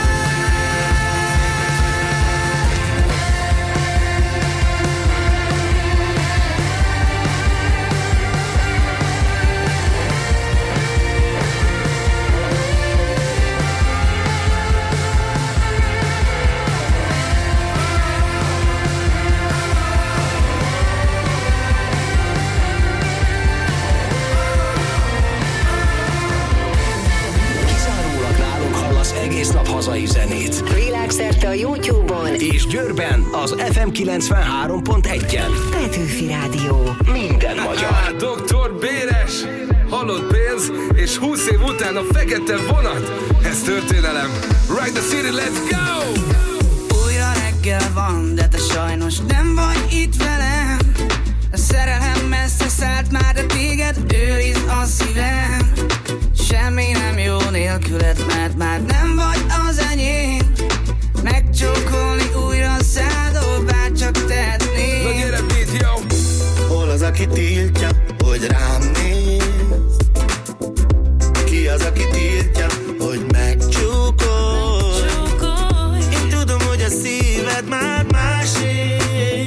egész nap hazai zenét. Világszerte a YouTube-on És Győrben az ef em kilencvenhárom pont egyen. Petőfi Rádió. Minden magyar. doktor Béres, halott pénz, és húsz év után a fekete vonat. Ez történelem. Ride the city, let's go! Újra reggel van, de te sajnos nem vagy itt velem. A szerelem messze szállt már, de téged őriz a szívem. Semmi nem jó nélküled, mert már nem vagy az enyém. Megcsókolni újra szádol, bárcsak tehetnék. Na gyere, beat, yo! Hol az, aki tiltja, hogy rám néz? Ki az, aki tiltja, hogy megcsókolj? Én tudom, hogy a szíved már másé,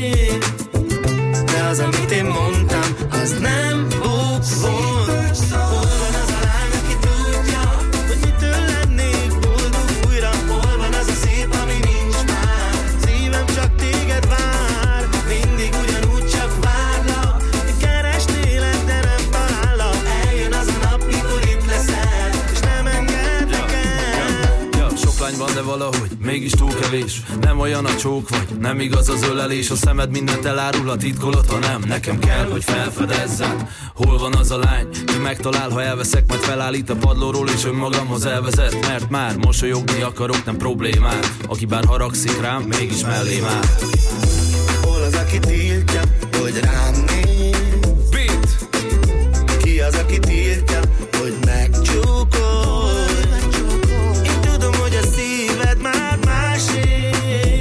de az, amit én mondtam, az nem buk volt. Hol van az a lány, aki tudja, hogy mitől lennék boldog újra? Hol van az a szép, ami nincs már? Szívem csak téged vár, mindig ugyanúgy csak várlak. Keresnélek, de nem talállak. Eljön az a nap, mikor itt leszel, és nem engedlek el. Ja, sok lány van, de valahogy mégis túl kevés. Nem olyan a csók vagy, nem igaz az ölelés. A szemed mindent elárul, a titkolat, ha nem. Nekem kell, hogy felfedezzem. Hol van az a lány, ki megtalál, ha elveszek, majd felállít a padlóról, és önmagamhoz elvezet. Mert már mosolyogni akarok, nem problémát. Aki bár haragszik rám, mégis mellém áll. Hol az, aki tiltja, hogy rám néz? Beat! Ki az, aki tiltja, hogy megcsókolj? Én tudom, hogy a szíved már másé,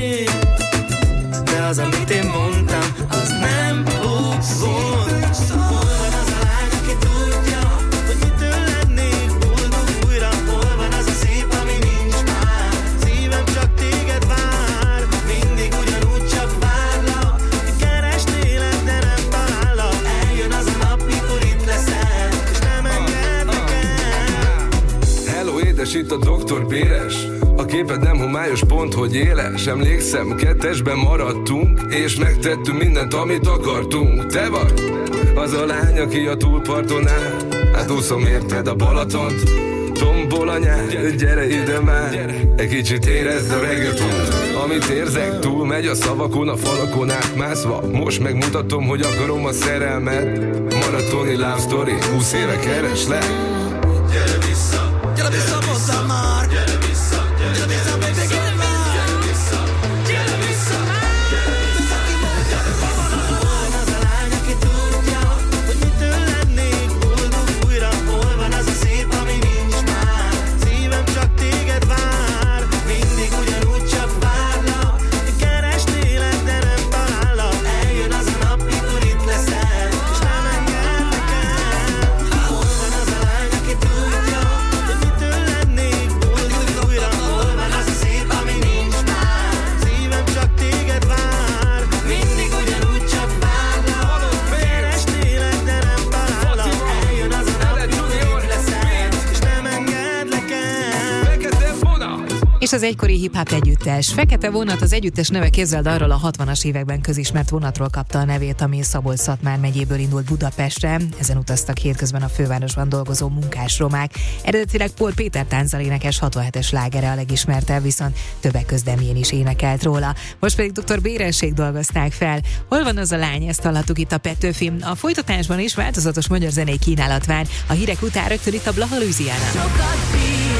de az, amit én mondtam, az nem buk volt. Hol van az a lány, aki tudja, hogy mitől lennék boldog újra? Hol van az a szép, ami nincs már? Szívem csak téged vár, mindig ugyanúgy csak várlak. Keresnélek, de nem talállak. Eljön az a nap, mikor itt leszel, és nem engedlek el. Hello, édes, itt a doktor Béres. A képed nem homályos, pont, hogy éles. Emlékszem, kettesben maradtunk, és megtettünk mindent, amit akartunk. Te vagy az a lány, aki a túlparton áll. Hát úszom érted a Balatont, tombol a nyár. Gyere ide már, egy kicsit érezd a reggaetont. Amit érzek, túl megy a szavakon, a falakon átmászva. Most megmutatom, hogy akarom a szerelmet. Maratoni love story, húsz éve kereslek. Gyere vissza, gyere vissza, mondtam már. Gyere vissza, gyere vissza, baby, gyere már. Gyere vissza, gyere vissza, gyere vissza, gyere vissza. Hol van az a lány, aki tudja, hogy mitől lennék boldog újra? Hol van az a szép, ami nincs már? Szívem csak téged vár, mindig ugyanúgy csak várlak. Keresnélek, de nem talállak. Eljön az a nap, mikor itt leszel, és nem engedlek el. Hol van az a lány, aki tudja, hogy mitől lennék boldog újra? Hol van az a szép, ami nincs már? Szívem csak téged vár, mindig ugyanúgy csak várlak. Keresnélek, de nem talállak. Eljön az a nap, mikor itt leszel, és nem engedlek el. Fekete vonat! És az egykori hip-hop együttes. Fekete vonat, az együttes neve, képzeld, arról a hatvanas években közismert vonatról kapta a nevét, ami Szabolcs-Szatmár megyéből indult Budapestre. Ezen utaztak hétközben a fővárosban dolgozó munkásromák. Eredetileg Pól Péter táncdalénekes hatvanhetes slágere a legismertebb, viszont többek közt Demjén is énekelt róla. Most pedig doktor Béressék dolgozták fel. Hol van az a lány? Ezt hallhattuk itt a Petőfi. A folytatásban is változatos magyar zenei kínálat vár. A hírek után rögtön itt a Blaha Louisiana. Sokat bír,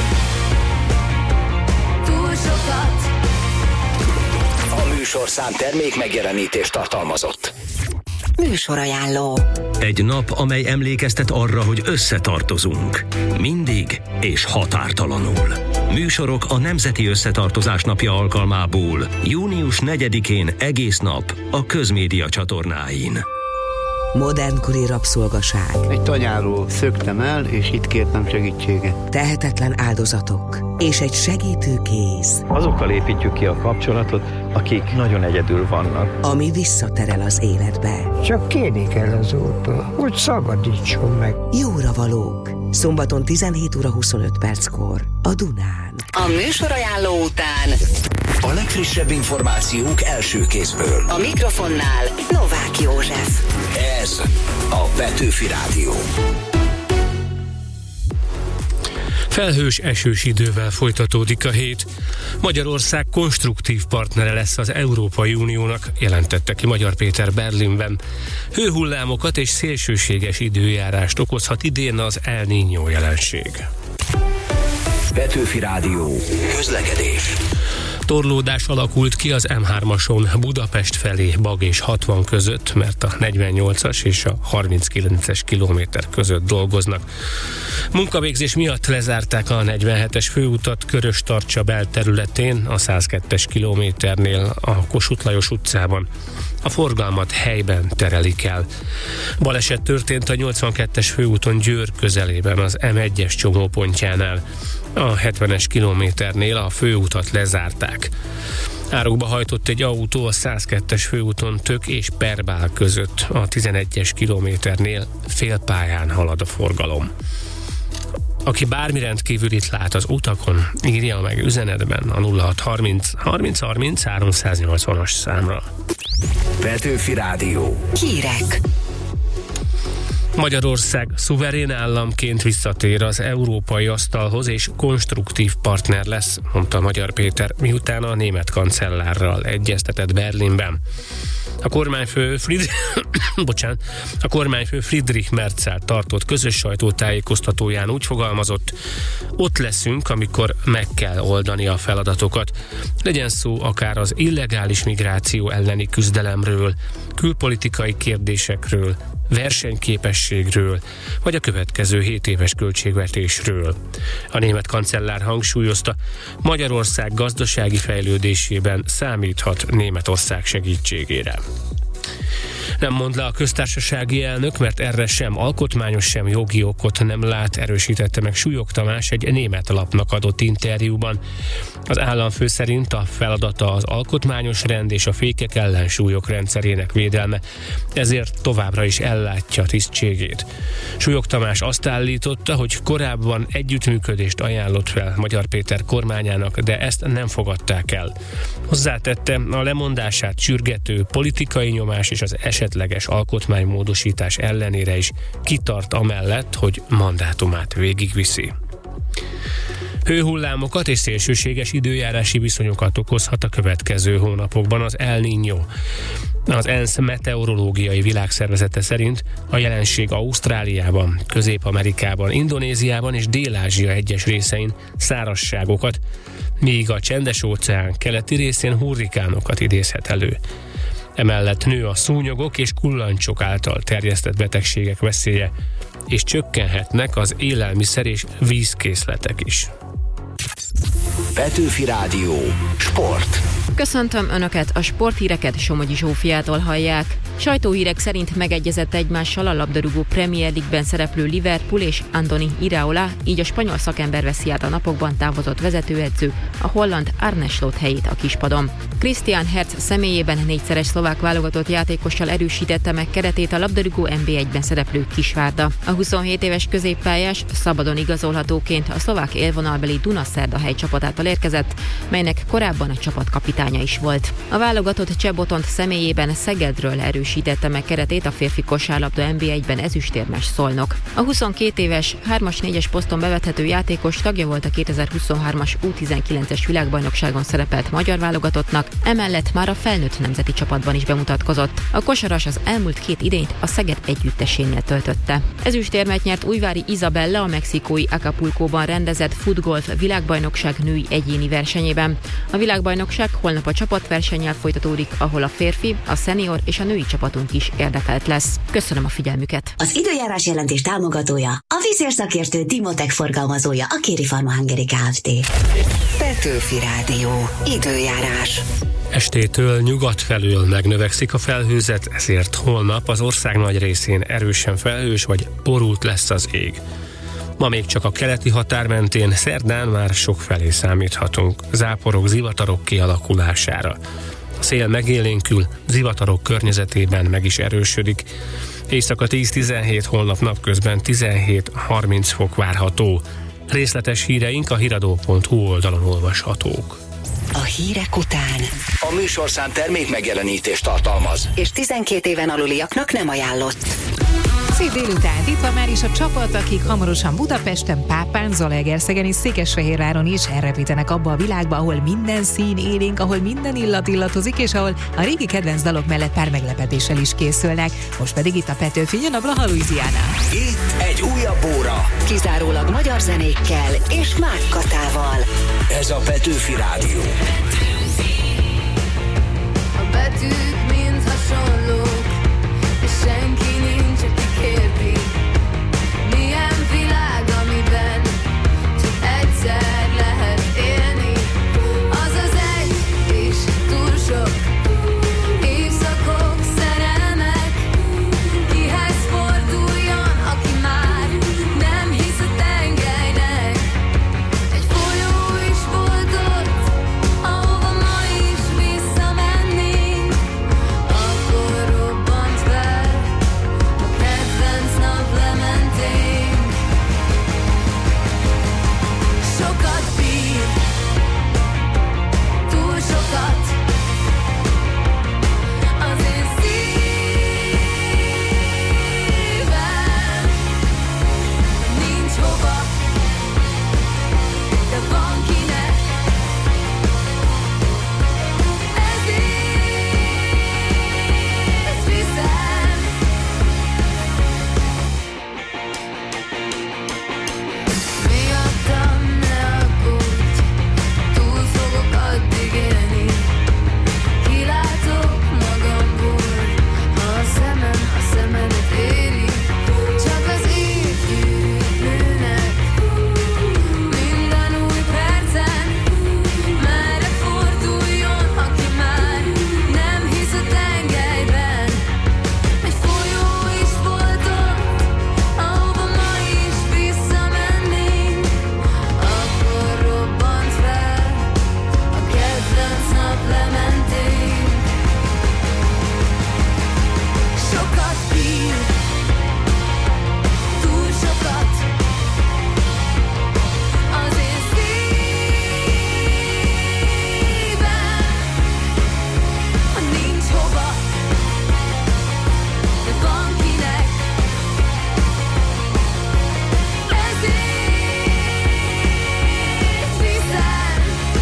túl sokat. A műsorszám termék megjelenítést tartalmazott. Műsorajánló. Egy nap, amely emlékeztet arra, hogy összetartozunk. Mindig és határtalanul. Műsorok a Nemzeti Összetartozás Napja alkalmából. június negyedikén egész nap a Közmédia csatornáin. Modernkori rabszolgaság. Egy tanyáról szöktem el, és itt kértem segítséget. Tehetetlen áldozatok. És egy segítő kéz. Azokkal építjük ki a kapcsolatot, akik nagyon egyedül vannak. Ami visszaterel az életbe. Csak kérni kell az Úrtól, hogy szabadítson meg. Jóra valók. Szombaton tizenhét óra huszonöt perckor a Dunán. A műsorajánló után a legfrissebb információk első kézből. A mikrofonnál Novák József. Ez a Petőfi Rádió. Felhős, esős idővel folytatódik a hét. Magyarország konstruktív partnere lesz az Európai Uniónak, jelentette ki Magyar Péter Berlinben. Hőhullámokat és szélsőséges időjárást okozhat idén az El Niño jelenség. Petőfi Rádió. Közlekedés. Torlódás alakult ki az M hármason Budapest felé Bag és hatvan között, mert a negyvennyolcas és a harminckilences kilométer között dolgoznak. Munkavégzés miatt lezárták a negyvenhetes főutat Körös-Tarcsa belterületén, a százkettes kilométernél a Kossuth Lajos utcában. A forgalmat helyben terelik el. Baleset történt a nyolcvankettes főúton Győr közelében az M egyes csomópontjánál. A hetvenes kilométernél a főutat lezárták. Árokba hajtott egy autó a százkettes főúton Tök és Perbál között. A tizenegyes kilométernél félpályán halad a forgalom. Aki bármi rendkívülit lát az utakon, írja meg üzenetben a nulla hat harminc harminc harminc háromszáznyolcvanas számra. Petőfi Rádió. Hírek. Magyarország szuverén államként visszatér az európai asztalhoz és konstruktív partner lesz, mondta Magyar Péter, miután a német kancellárral egyeztetett Berlinben. A kormányfő, Fried... Bocsán, a kormányfő Friedrich Merzel tartott közös sajtótájékoztatóján úgy fogalmazott: ott leszünk, amikor meg kell oldani a feladatokat. Legyen szó akár az illegális migráció elleni küzdelemről, külpolitikai kérdésekről, versenyképességről, vagy a következő hét éves költségvetésről. A német kancellár hangsúlyozta, Magyarország gazdasági fejlődésében számíthat Németország segítségére. Nem mond le a köztársasági elnök, mert erre sem alkotmányos, sem jogi okot nem lát, erősítette meg Súlyog Tamás egy német lapnak adott interjúban. Az államfő szerint a feladata az alkotmányos rend és a fékek ellensúlyok rendszerének védelme, ezért továbbra is ellátja tisztségét. Súlyog Tamás azt állította, hogy korábban együttműködést ajánlott fel Magyar Péter kormányának, de ezt nem fogadták el. Hozzátette, a lemondását sürgető politikai nyomás és az esetleges alkotmánymódosítás ellenére is kitart amellett, hogy mandátumát végigviszi. Hőhullámokat és szélsőséges időjárási viszonyokat okozhat a következő hónapokban az El Niño. Az ENSZ meteorológiai világszervezete szerint a jelenség Ausztráliában, Közép-Amerikában, Indonéziában és Dél-Ázsia egyes részein szárazságokat, míg a Csendes-óceán keleti részén hurrikánokat idézhet elő. Emellett nő a szúnyogok és kullancsok által terjesztett betegségek veszélye, és csökkenhetnek az élelmiszer és vízkészletek is. Petőfi Rádió. Sport. Köszöntöm Önöket, a sporthíreket Somogyi Zsófiától hallják. Sajtóhírek szerint megegyezett egymással a labdarúgó Premier League-ben szereplő Liverpool és Andoni Iraola, így a spanyol szakember veszi át a napokban távozott vezetőedző, a holland Arne Slot helyét a kispadon. Christian Herz személyében négyszeres szlovák válogatott játékossal erősítette meg keretét a labdarúgó en bé egyben szereplő Kisvárda. A huszonhét éves középpályás szabadon igazolhatóként a szlovák élvonalbeli Dunaszerdahely csapatától érkezett, melynek korábban a csapatkapitánya is volt. A válogatott Cseh Botont személyében Szegedről erősítette meg keretét a férfi kosárlabda en bé egyben ezüstérmes Szolnok. A huszonkét éves, hármas-négyes poszton bevethető játékos tagja volt a kétezer-huszonhármas U tizenkilences világbajnokságon szerepelt magyar válogatottnak, emellett már a felnőtt nemzeti csapatban is bemutatkozott. A kosaras az elmúlt két idényt a Szeged együttesénél töltötte. Ezüstérmet nyert Újvári Izabella a mexikói Acapulcóban rendezett futgolf világbajnokság női egyéni versenyében. A világbajnokság Holnap a csapatversennyel folytatódik, ahol a férfi, a szenior és a női csapatunk is érdekelt lesz. Köszönöm a figyelmüket! Az időjárás jelentés támogatója, a vízérszakértő Timotech forgalmazója, a Kéri Pharma Hungary Kft. Petőfi Rádió. Időjárás. Estétől nyugat felől megnövekszik a felhőzet, ezért holnap az ország nagy részén erősen felhős vagy borult lesz az ég. Ma még csak a keleti határ mentén, szerdán már sok felé számíthatunk záporok, zivatarok kialakulására. A szél megélénkül, zivatarok környezetében meg is erősödik. Éjszaka tíz-tizenhét, holnap napközben tizenhét-harminc fok várható. Részletes híreink a híradó pont hu oldalon olvashatók. A hírek után A műsorszám termék megjelenítést tartalmaz, és tizenkét éven aluliaknak nem ajánlott. Szép délután, itt van már is a csapat, akik hamarosan Budapesten, Pápán, Zalaegerszegen és Székesfehérváron is elrepítenek abba a világba, ahol minden szín élénk, ahol minden illat illatozik, és ahol a régi kedvenc dalok mellett pár meglepetéssel is készülnek. Most pedig itt a Petőfi, jön a Blaha Louisiana. Itt egy újabb óra. Kizárólag magyar zenékkel és Mák Katával. Ez a Petőfi Rádió. A betűk mind hasonlók, és senki nincs, aki kérdi. Milyen világ, amiben csak egyszer lehet élni. Az az egy, és túl sok évszakok, szerelmek. Kihez forduljon, aki már nem hisz a tengelynek. Egy folyó is volt ott, ahova ma is visszamennénk. Akkor robbant fel a kedvenc naplementénk. Sokat bír, túl sokat. Az én szívem nincs hova, de van kinek. Ezért viszem. Miattam ne aggódj, túl fogok addig élni. Kilátok magamból, ha a szemem a szemedet éri. Csak az évgyűrűk nőnek minden új percen. Merre forduljon, aki már nem hisz a tengelyben. Egy folyó is volt ott, ahova ma is visszamennénk. Akkor robbant fel a kedvenc naplementénk. Sokat bír, túl sokat. Az én szívem, ha nincs hova, de van kinek. Ezért viszem.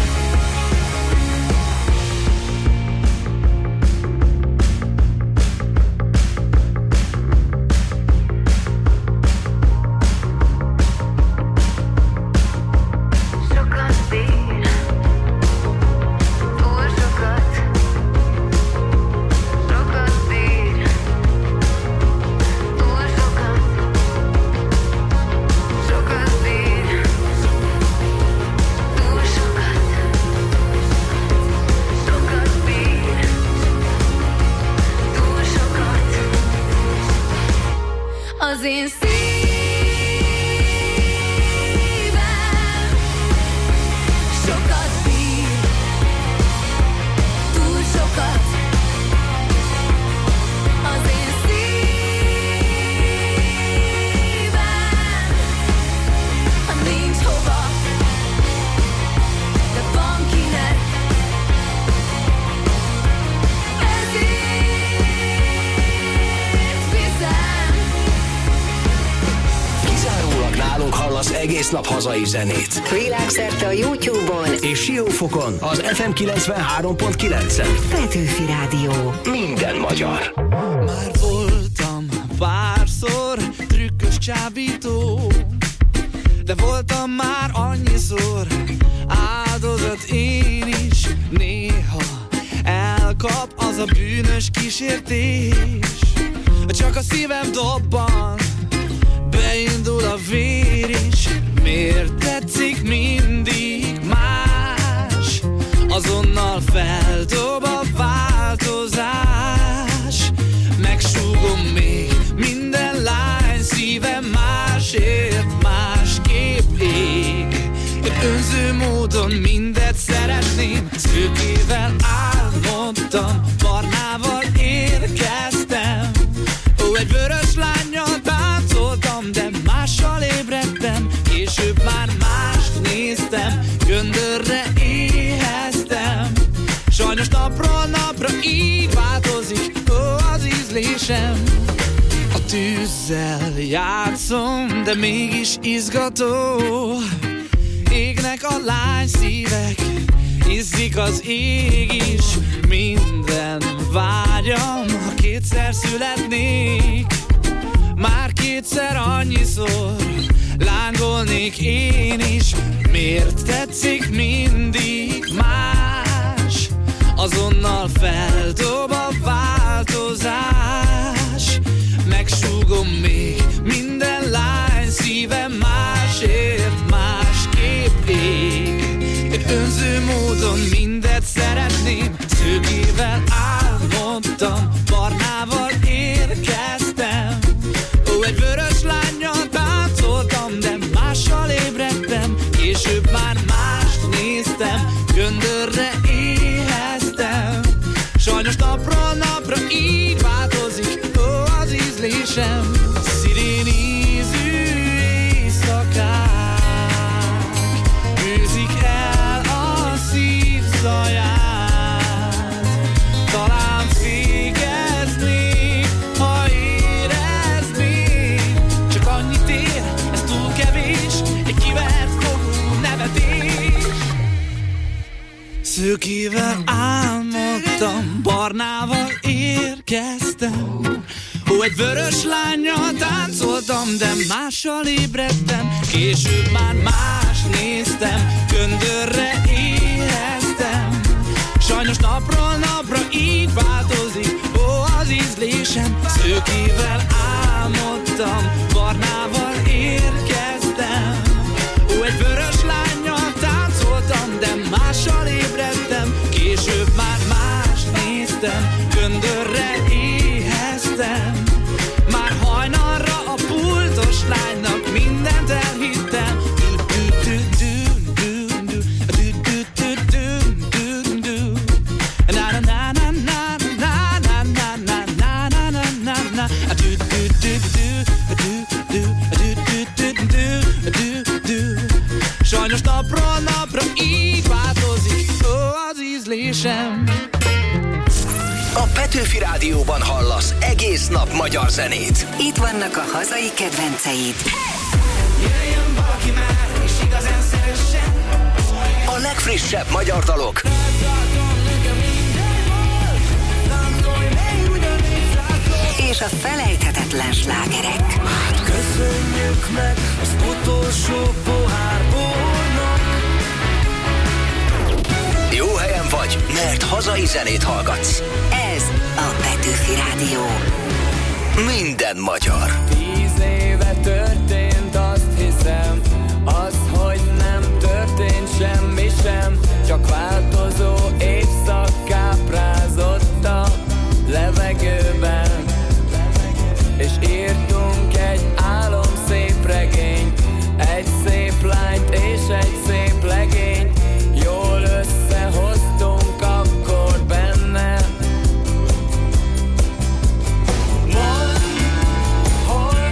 Sokat bír, túl sokat. Sokat bír, túl sokat. Sokat bír, túl sokat. Sokat bír, túl sokat. Az én szívem sokat bír, túl sokat. Az én szívem, ha nincs hova, de van kinek. Ezért viszem. Kizárólag nálunk hallasz egész nap hazai zenét. Világszerte a YouTube-on És Siófokon az ef em kilencvenhárom pont kilencen. Petőfi Rádió. Minden magyar. Már voltam párszor trükkös csábító, de voltam már annyiszor áldozat én is. Néha bűnös kísértés. Csak a szívem dobban, beindul a vér is. Miért tetszik mindig más? Azonnal feldob a változás. Megsúgom még minden lány szíve másért másképp ég. Én önző módon mindet szeretném, szőkével álmodtam, barnával érkeztem. Ó, egy vörös lánnyal táncoltam, de mással ébredtem. Később már mást néztem, göndörre éheztem. Sajnos napról napra így változik, ó, az ízlésem. A tűzzel játszom, de mégis izgató. Égnek a lány szívek, izzik az ég is. Minden vágyam, ha kétszer születnék, már kétszer annyiszor lángolnék én is. Miért tetszik mindig más? Azonnal feldob a változás. Megsúgom még minden lány szíve másért másképp ég. Én önző módon mindet szeretném, szőkével álmodtam, barnával érkeztem. Ó, egy vörös lánnyal táncoltam, de mással ébredtem. Később már mást néztem, göndörre éheztem. Sajnos napról napra így változik, ó, az ízlésem. Szirén ízű éjszakák bűzik el a szív zaját. Talán fékeznék, ha éreznék. Csak annyit ér, ez túl kevés, egy kivert fogú nevetés. Szőkével álmodtam, barnával érkeztem. Ó, egy vörös lánnyal táncoltam, de mással ébredtem. Később már más néztem, göndörre éheztem. Sajnos napról napra így változik, ó, az ízlésem. Szőkével álmodtam, barnával érkeztem. Ó, egy vörös lánnyal táncoltam, de mással ébredtem. Később már más néztem, göndörre éheztem. Már hajnalra a pultos lánynak mindent elhittem. Sajnos napról napra így változik, ó, az ízlésem. A Petőfi Rádióban hallasz egész nap magyar zenét. Itt vannak a hazai kedvenceid. Jöjjön valaki már, és igazán szeressen. A legfrissebb magyar dalok. És a felejthetetlen slágerek. Köszönjük meg az utolsó pohár bornak. Jó helyen vagy, mert hazai zenét hallgatsz. Ez a Petőfi Rádió. Minden magyar. Tíz éve történt, azt hiszem, az, hogy nem történt semmi sem, csak változó évszak káprázott a levegőben. És írtunk egy álomszép regényt, egy szép lányt és egy szép legényt. Jól összehoztunk akkor benne. Mondd, hogy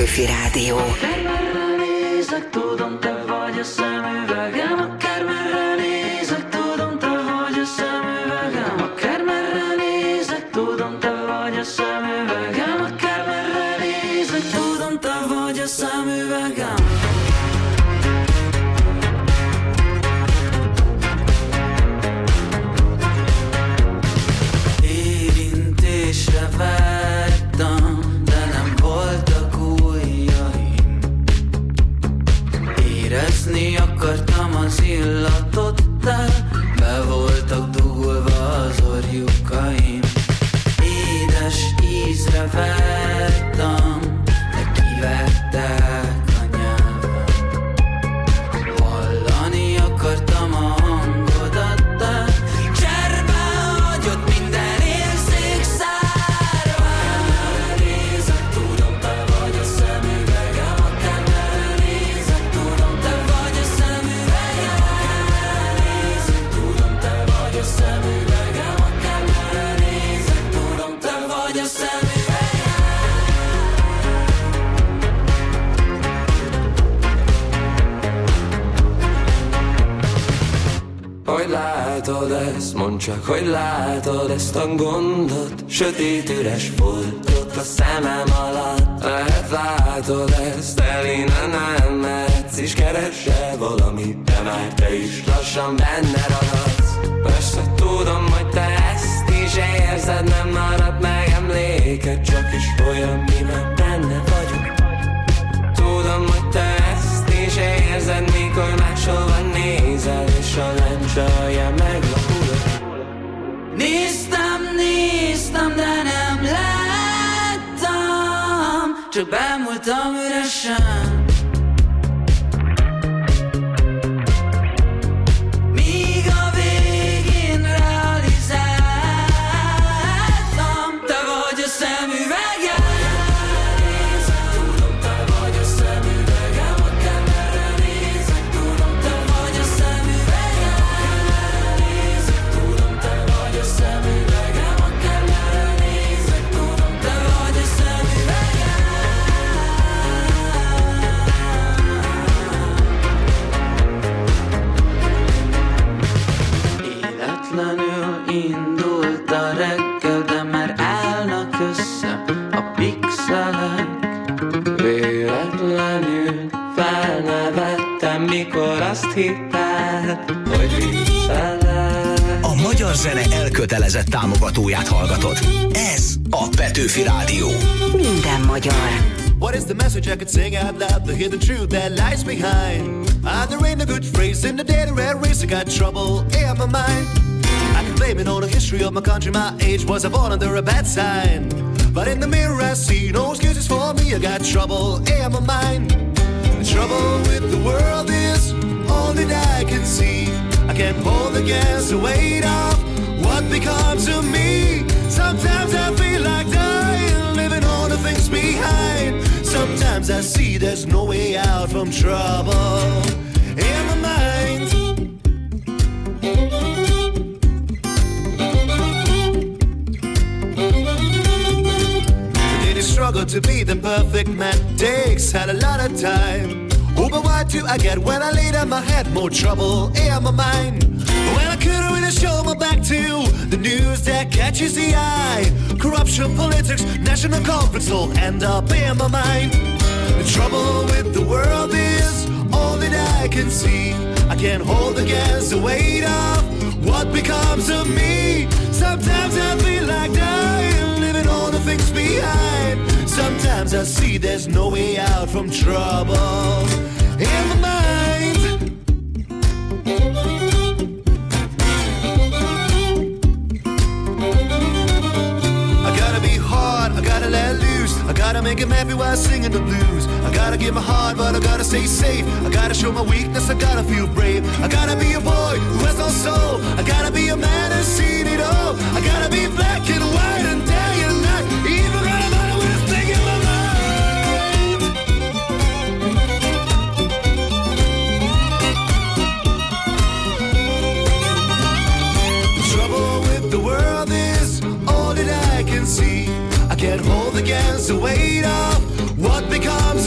Petőfi Rádió. Akármerre nézek, tudom, te vagy a szemüvegem. Akármerre nézek, tudom, te vagy a szemüvegem. Akármerre nézek, tudom, te vagy a szemüvegem. Akármerre nézek, tudom, te vagy a szemüvegem. Érintésre vágytam, de nem voltak ujjaim. Érezni akartam az illatodtál, be voltak dugulva az orjukaim. Édes ízre vágytam, de kivettek a nyelvem. Hallani akartam a hangodat, de cserben hagyott minden érzék szárván. Akármerre nézek, tudom, te vagy a szemüvegem. Akármerre nézek, tudom, te vagy a szemüvegem. Akármerre nézek, tudom, te vagy a szemüvegem. Akármerre nézek, tudom, te vagy a szemüvegem. Hogy látod ezt, mondd csak, hogy látod ezt a gondot. Sötét üres foltot a szemem alatt. Lehet látod ezt, Elina, nem mehetsz, és keresel valamit, de már te is lassan benne ragadsz. Persze tudom, hogy te ezt is érzed, nem marad meg emléked, csak is olyan, miben benne vagyok. Tudom, hogy te ezt is érzed, mikor máshova nézel, és a lencse alján meglapulod. Néztem, néztem, de nem láttam, csak bámultam üresen. Míg a végén realizáltam, te vagy a szemüvegem. Tudom, te vagy a szemüvegem. Akármerre nézek, tudom, te vagy a szemüvegem. Akármerre nézek, tudom, te vagy a szemüvegem. Akármerre nézek, tudom, te vagy a szemüvegem. Életlenül indult a reggel, de már állnak össze a pixelek. Véletlenül felnevettem, mikor azt hitted, hogy viccelek. A magyar zene elkötelezett támogatóját hallgatod. Ez a Petőfi Rádió. Minden magyar. What is the message I could sing out loud to hear the truth that lies behind? Ah, there ain't a good phrase in the dead red race. I got trouble in my mind. I can blame it on the history of my country. My age was I born under a bad sign. But in the mirror I see no excuses for me. I got trouble in my mind. The trouble with the world is all that I can see. I can't hold against the weight of what becomes of me. Sometimes I feel like dying, living all the things behind. Sometimes I see there's no way out from trouble in my mind. The daily struggle to be the perfect man takes had a lot of time. Oh, but why do I get when I lay down my head more trouble in my mind? When I couldn't really show my back to the news that catches the eye. Corruption, politics, national conflicts all end up in my mind. The trouble with the world is all that I can see. I can't hold against the weight of what becomes of me. Sometimes I feel like dying, living all the things behind. Sometimes I see there's no way out from trouble in my mind. I gotta be hard, I gotta let loose. I gotta make him happy while singing the blues. I gotta give my heart, but I gotta stay safe. I gotta show my weakness, I gotta feel brave. I gotta be a boy who has no soul. I gotta be a man who's seen it all. I gotta be black and white and day and night. Even when I'm out with this thing in my mind. The trouble with the world is all that I can see. I can't hold against the weight of what becomes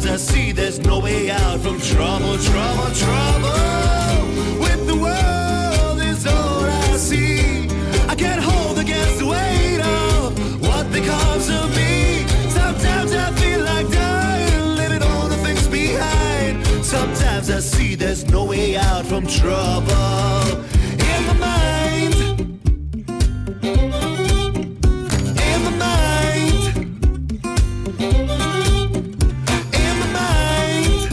I see there's no way out from trouble, trouble, trouble. With the world is all I see. I can't hold against the weight of what becomes of me. Sometimes I feel like dying, leaving all the things behind. Sometimes I see there's no way out from trouble. In my mind, in my mind, in my mind,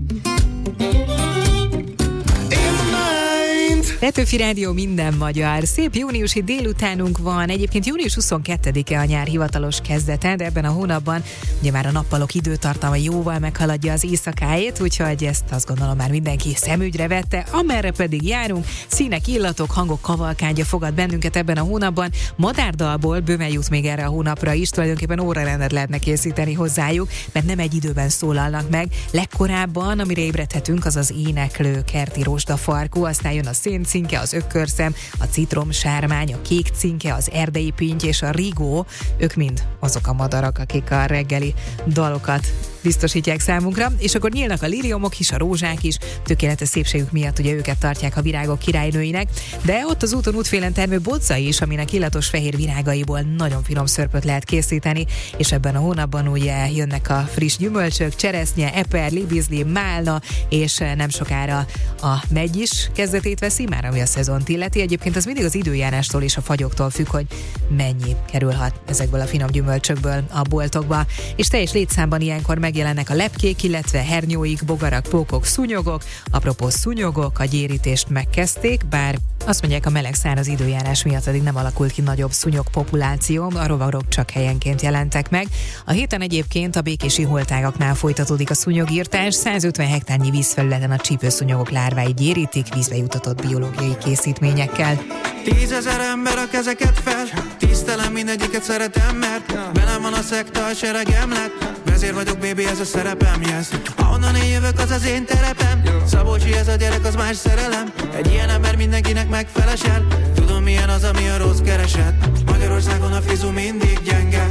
in my mind. Petőfi Rádió, minden magyar. Szép júniusi délutánunk van. Egyébként június huszonkettedike a nyár hivatalos kezdete, de ebben a hónapban ugye már a nappalok időtartama jóval meghaladja az éjszakáét, úgyhogy ezt azt gondolom már mindenki szemügyre vette. Amerre pedig járunk, színek, illatok, hangok kavalkádja fogad bennünket ebben a hónapban. Madárdalból bőven jut még erre a hónapra is, tulajdonképpen órarendet lehetne készíteni hozzájuk, mert nem egy időben szólalnak meg. Legkorábban, amire ébredhetünk, az az éneklő kerti rozsdafarkú, aztán jön a széncinke, az ökkörszem, a citromsármány, a kék cinke, az erdei pinty és a rigó. Ők mind azok a madarak, akik a reggeli dalokat biztosítják számunkra, és akkor nyílnak a liliomok is, a rózsák is, tökéletes szépségük miatt ugye őket tartják a virágok királynőinek, de ott az úton útfélen termő bodza is, aminek illatos fehér virágaiból nagyon finom szörpöt lehet készíteni, és ebben a hónapban ugye jönnek a friss gyümölcsök, cseresznye, eper, libizli, málna, és nem sokára a megy is kezdetét veszi, már ami a szezont illeti. Egyébként az mindig az időjárástól és a fagyoktól függ, hogy mennyi kerülhet ezekből a finom gyümölcsökből a boltokba, és teljes létszámban ilyenkor megjelennek a lepkék, illetve hernyóik, bogarak, pókok, szúnyogok. Apropó szúnyogok, a gyérítést megkezdték, bár azt mondják, a meleg száraz időjárás miatt eddig nem alakult ki nagyobb szúnyog populáció, a rovarok csak helyenként jelentek meg. A héten egyébként a békési holtágaknál folytatódik a szúnyogírtás, százötven hektárnyi vízfelületen a csípőszúnyogok lárváit gyérítik vízbe jutatott biológiai készítményekkel. Tízezer ember a kezeket fel, tisztelem mindegyiket szeretem, mert velem van a szekta, a seregem lett. Vezér vagyok, baby, ez a szerepem, yes. Ahonnan én jövök, az az én terepem. Szabolcsi, ez a gyerek, az más szerelem. Egy ilyen ember mindenkinek megfelesel. Tudom, milyen az, ami a rossz kereset. Magyarországon a fizu mindig gyenge.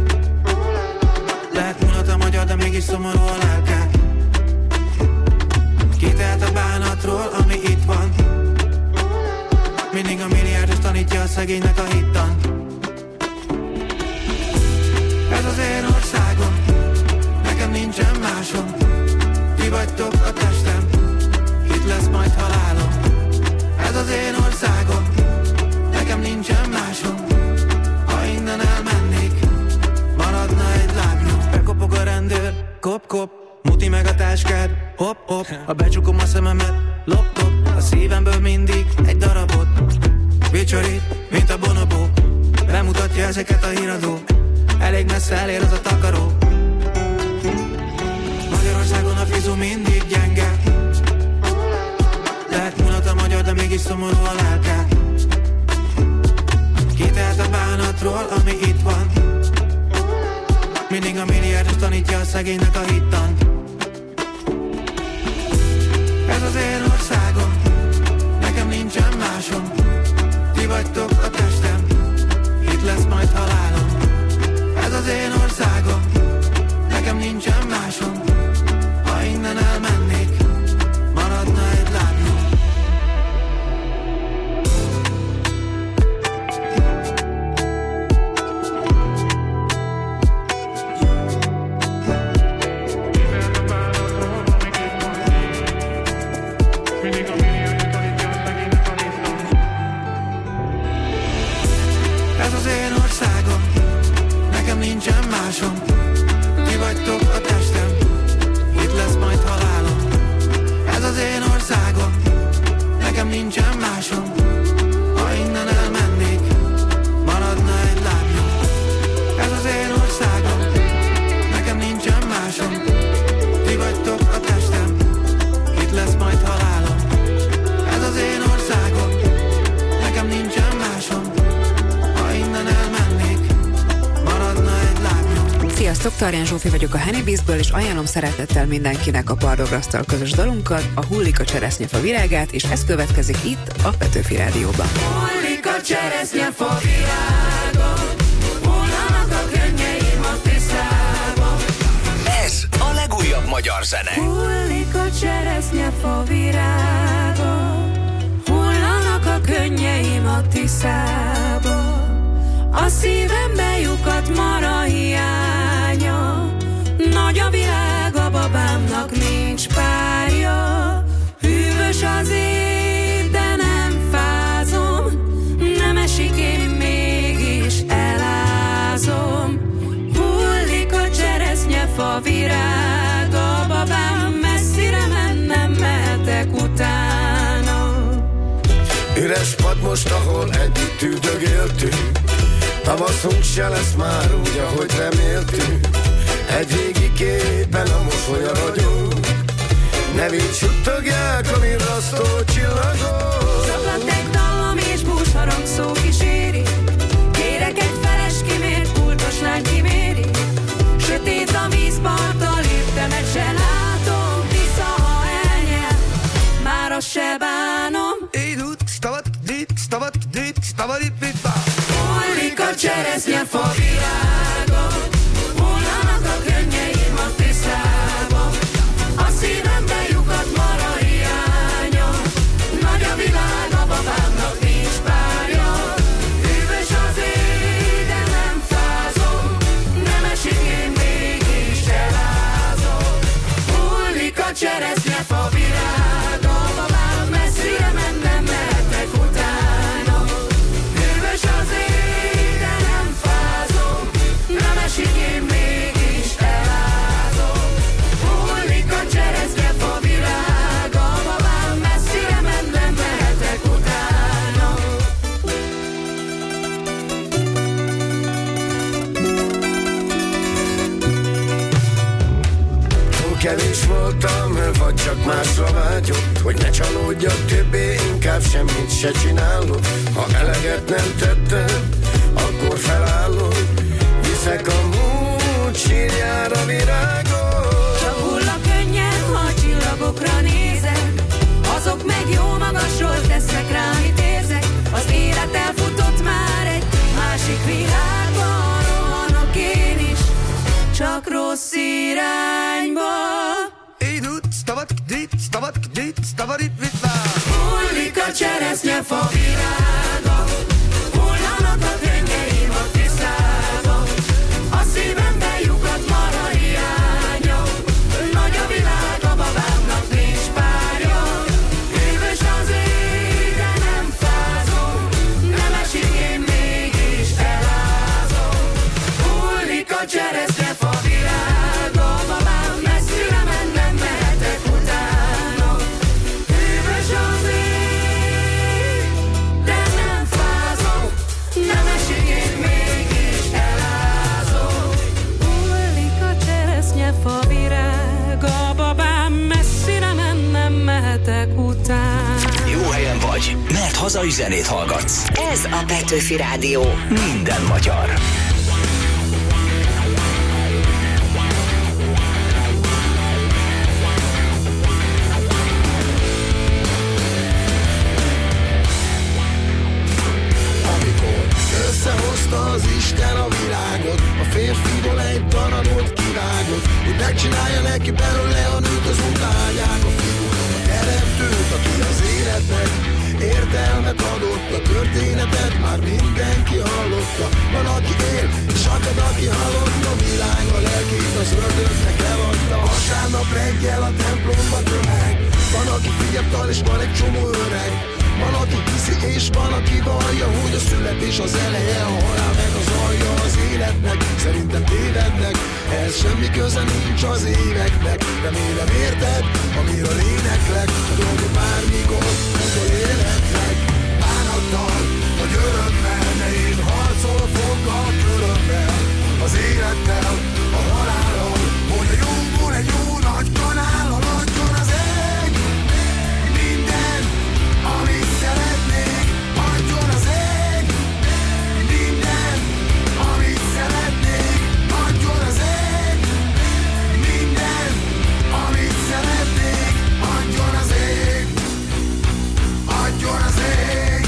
Lehet mulat a magyar, de mégis szomorú a lelke. Kitelt a bánatról, ami itt van. Mindig a milliárdos tanítja a szegénynek a hittan. Ez az én országom, nekem nincsen másom. Ti vagytok a testem, itt lesz majd halálom. Ez az én országom, nekem nincsen másom. Ha innen elmennék, maradna egy lábnyom. Bekopog a rendőr, kop-kop, muti meg a táskád, hop-hop. Ha becsukom a szememet, lop-lop, a szívemből mindig egy darabot. Vicsorít, mint a bonobó, bemutatja ezeket a híradó. Elég messze elér az a takaró. Magyarországon a fizu mindig gyenge. Lehet mulat a magyar, de mégis szomorú a lelke. Kitelt a bánatról, ami itt van. Mindig a milliárdos tanítja a szegénynek a hittan. Ez az én országom, nekem nincsen másom. Ti vagytok a testem, itt lesz majd halálom. Ez az én országom, nekem nincsen másom. Ha innen elmennék, maradna egy lábnyom. Ez az én országom, nekem nincsen másom. Ti vagytok a testem, itt lesz majd halálom. Ez az én országom, nekem nincsen másom. Ha innen elmennék, maradna egy lábnyom. Ez az én országom, nekem nincsen másom. Ti vagytok a testem, itt lesz majd halálom. Ez az én országom, nekem nincsen másom. Ha innen elmennék, maradna egy lábnyom. Sziasztok, Tarján Zsófi vagyok a Honeybizből, és ajánlom szeretettel mindenkinek a Pardograsztal közös dalunkat, a Hullik a cseresznyefa virágát, és ez következik itt a Petőfi Rádióban. Hullik a cseresznyefa virágon, hullanak a könnyeim a tisztában. Ez a legújabb magyar magyar zene. Hullik a cseresznyefa virága, hullanak a könnyeim a Tiszába, a szívembe lyukat mara hiánya, nagy a világ, a babámnak nincs párja. Hűvös az év, de nem fázom, nem esik, én mégis elázom. Hullik a cseresznyefa virága, babám messzire mennem, mehetek utána. Üres pad most, ahol együtt üldögéltünk, tavaszunk se lesz már úgy, ahogy reméltünk. Egy régi képen a mosolya ragyog, nevét suttogják a virrasztó csillagok. Zaklatek dallam és búsharang szó kíséri, kérek egy feles kimért, pultos lány kiméri. Sötét a vízparttal, léptemet se látom, vissza ha elnyel, már azt se bánom. Hullik a cseresznyefa virága, hullanak a könnyeim a Tiszába, a szívembe lyukat mara hiánya, nagy a világ, a babámnak nincs párja. Hűvös az ég, de nem fázom, nem esik, én mégis elázom. Hullik a cseresznyefa virága, babám messzire mennem, mehetek utána. Hűvös az ég, de nem fázom, nem esik, én mégis elázom. Hullik a cseresznyefa virága, babám messzire mennem, mehetek utána. Túl kevés voltam, vagy csak másra vágyott, hogy ne csalódjak többé, inkább semmit se csinálok. Ha eleget nem tettem, akkor felállok, viszek a múlt sírjára virágot. Csak hull a könnyed, ha a csillagokra nézek, azok meg jó magasról tesznek rá, amit érzek. Az élet elfutott már egy másik világban, rohanok én is, csak rossz irányba. Hullik a cseresznyefa virága, hullanak a könnyeim a Tiszába, a szívembe lyukat mara hiánya, nagy a világ, a babámnak nincs párja. Hűvös az ég, de nem fázom, nem esik, én mégis elázom. Hullik a cseresznyefa virága, babám messzire mennem, mehetek utána. Hűvös az ég, de nem fázom, nem esik, én mégis elázom. Hullik a cseresznyefa virága, babám messzire mennem, mehetek utána. Jó helyen vagy, mert hazai zenét hallgatsz. Ez a Petőfi Rádió. Minden magyar. Összehozta az Isten a világot, a férfiból egy darabot kivágott, hogy megcsinálja neki belőle a nőt az utágyák. A fiú, a teremtőt, aki az életnek értelmet adott. A történetet már mindenki hallotta. Van, aki él, és akad, aki halott. A világ a lelkét az ördögnek eladta. Vasárnap reggel a templomba tömeg. Van, aki fiatal, és van egy csomó öreg. Van, aki hiszi, és van, aki vallja, hogy a születés az eleje, a halál meg az alja az életnek. Szerintem tévednek, ehhez semmi köze nincs az éveknek. Remélem érted, amiről éneklek, a dolgok bármikor, mikor élhetnek. Bánattal, vagy örömmel, ne én harcol foggal, körömmel, az élettel, a halállal, hogy a jóból egy jó nagy kanál haladjon az ég. Minden, amit szeretnék, adjon az ég. Minden, amit szeretnék, adjon az ég. Minden, amit szeretnék, adjon az ég. Adjon az ég.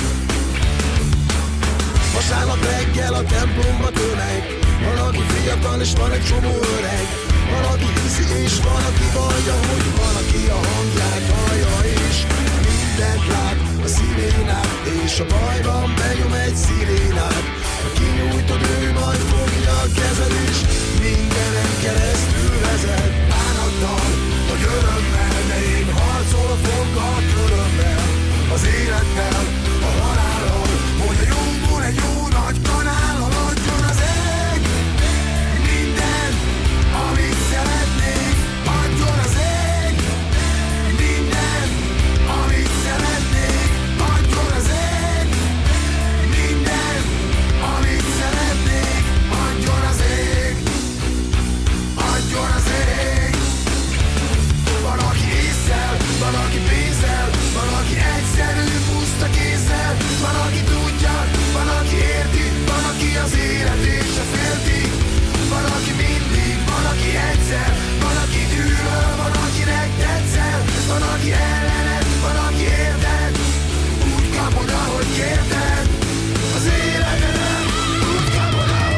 Vasárnap reggel a templomba tömeg. Van, aki fiatal és van egy csomó öreg. Van, aki hiszi és van, aki vallja, hogy van, aki a hangját hallja és mindent lát. A szirénát és a bajban benyom egy szirénát. Ha kinyújtod, ő majd fogja a kezed és mindenen keresztül vezet. Bánattal vagy örömmel, de én harcolok foggal körömmel. Az élettel, a halállal, hogy a jóból egy jó nagy kanál haladjon az ég. Minden, amit szeretnék, adjon az ég. Minden, amit szeretnék, adjon az ég. Minden, amit szeretnék, adjon az ég. Adjon az ég. Van, aki észszel, van, aki pénzzel, van, aki egyszerű, puszta kézzel. Van, aki tudja, van, aki érti, van, aki az életét se félti. Van, aki mindig, van, aki egyszer, van, aki gyűlöl, van, akinek tetszel. Van, aki ellened, van, aki érted. Úgy kapod, ahogy kérted. Az életedet úgy kapod, ahogy.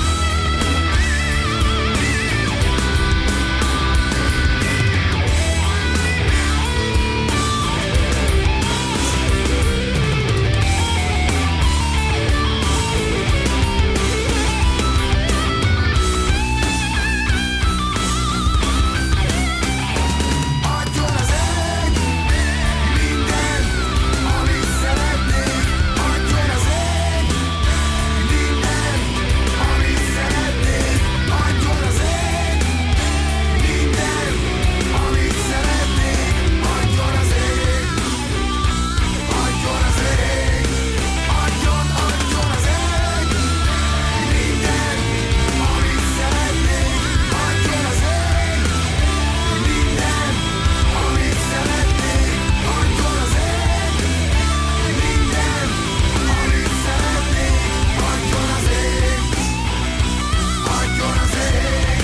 Adjon az ég. Minden, amit szeretnék, adjon az ég. Minden, amit szeretnék, adjon az ég. Minden, amit szeretnék, adjon az ég. Adjon az ég. Adjon, adjon az ég. Minden, amit szeretnék, adjon az ég. Minden, amit szeretnék, adjon az ég. Minden, amit szeretnék, adjon az ég. Adjon az ég.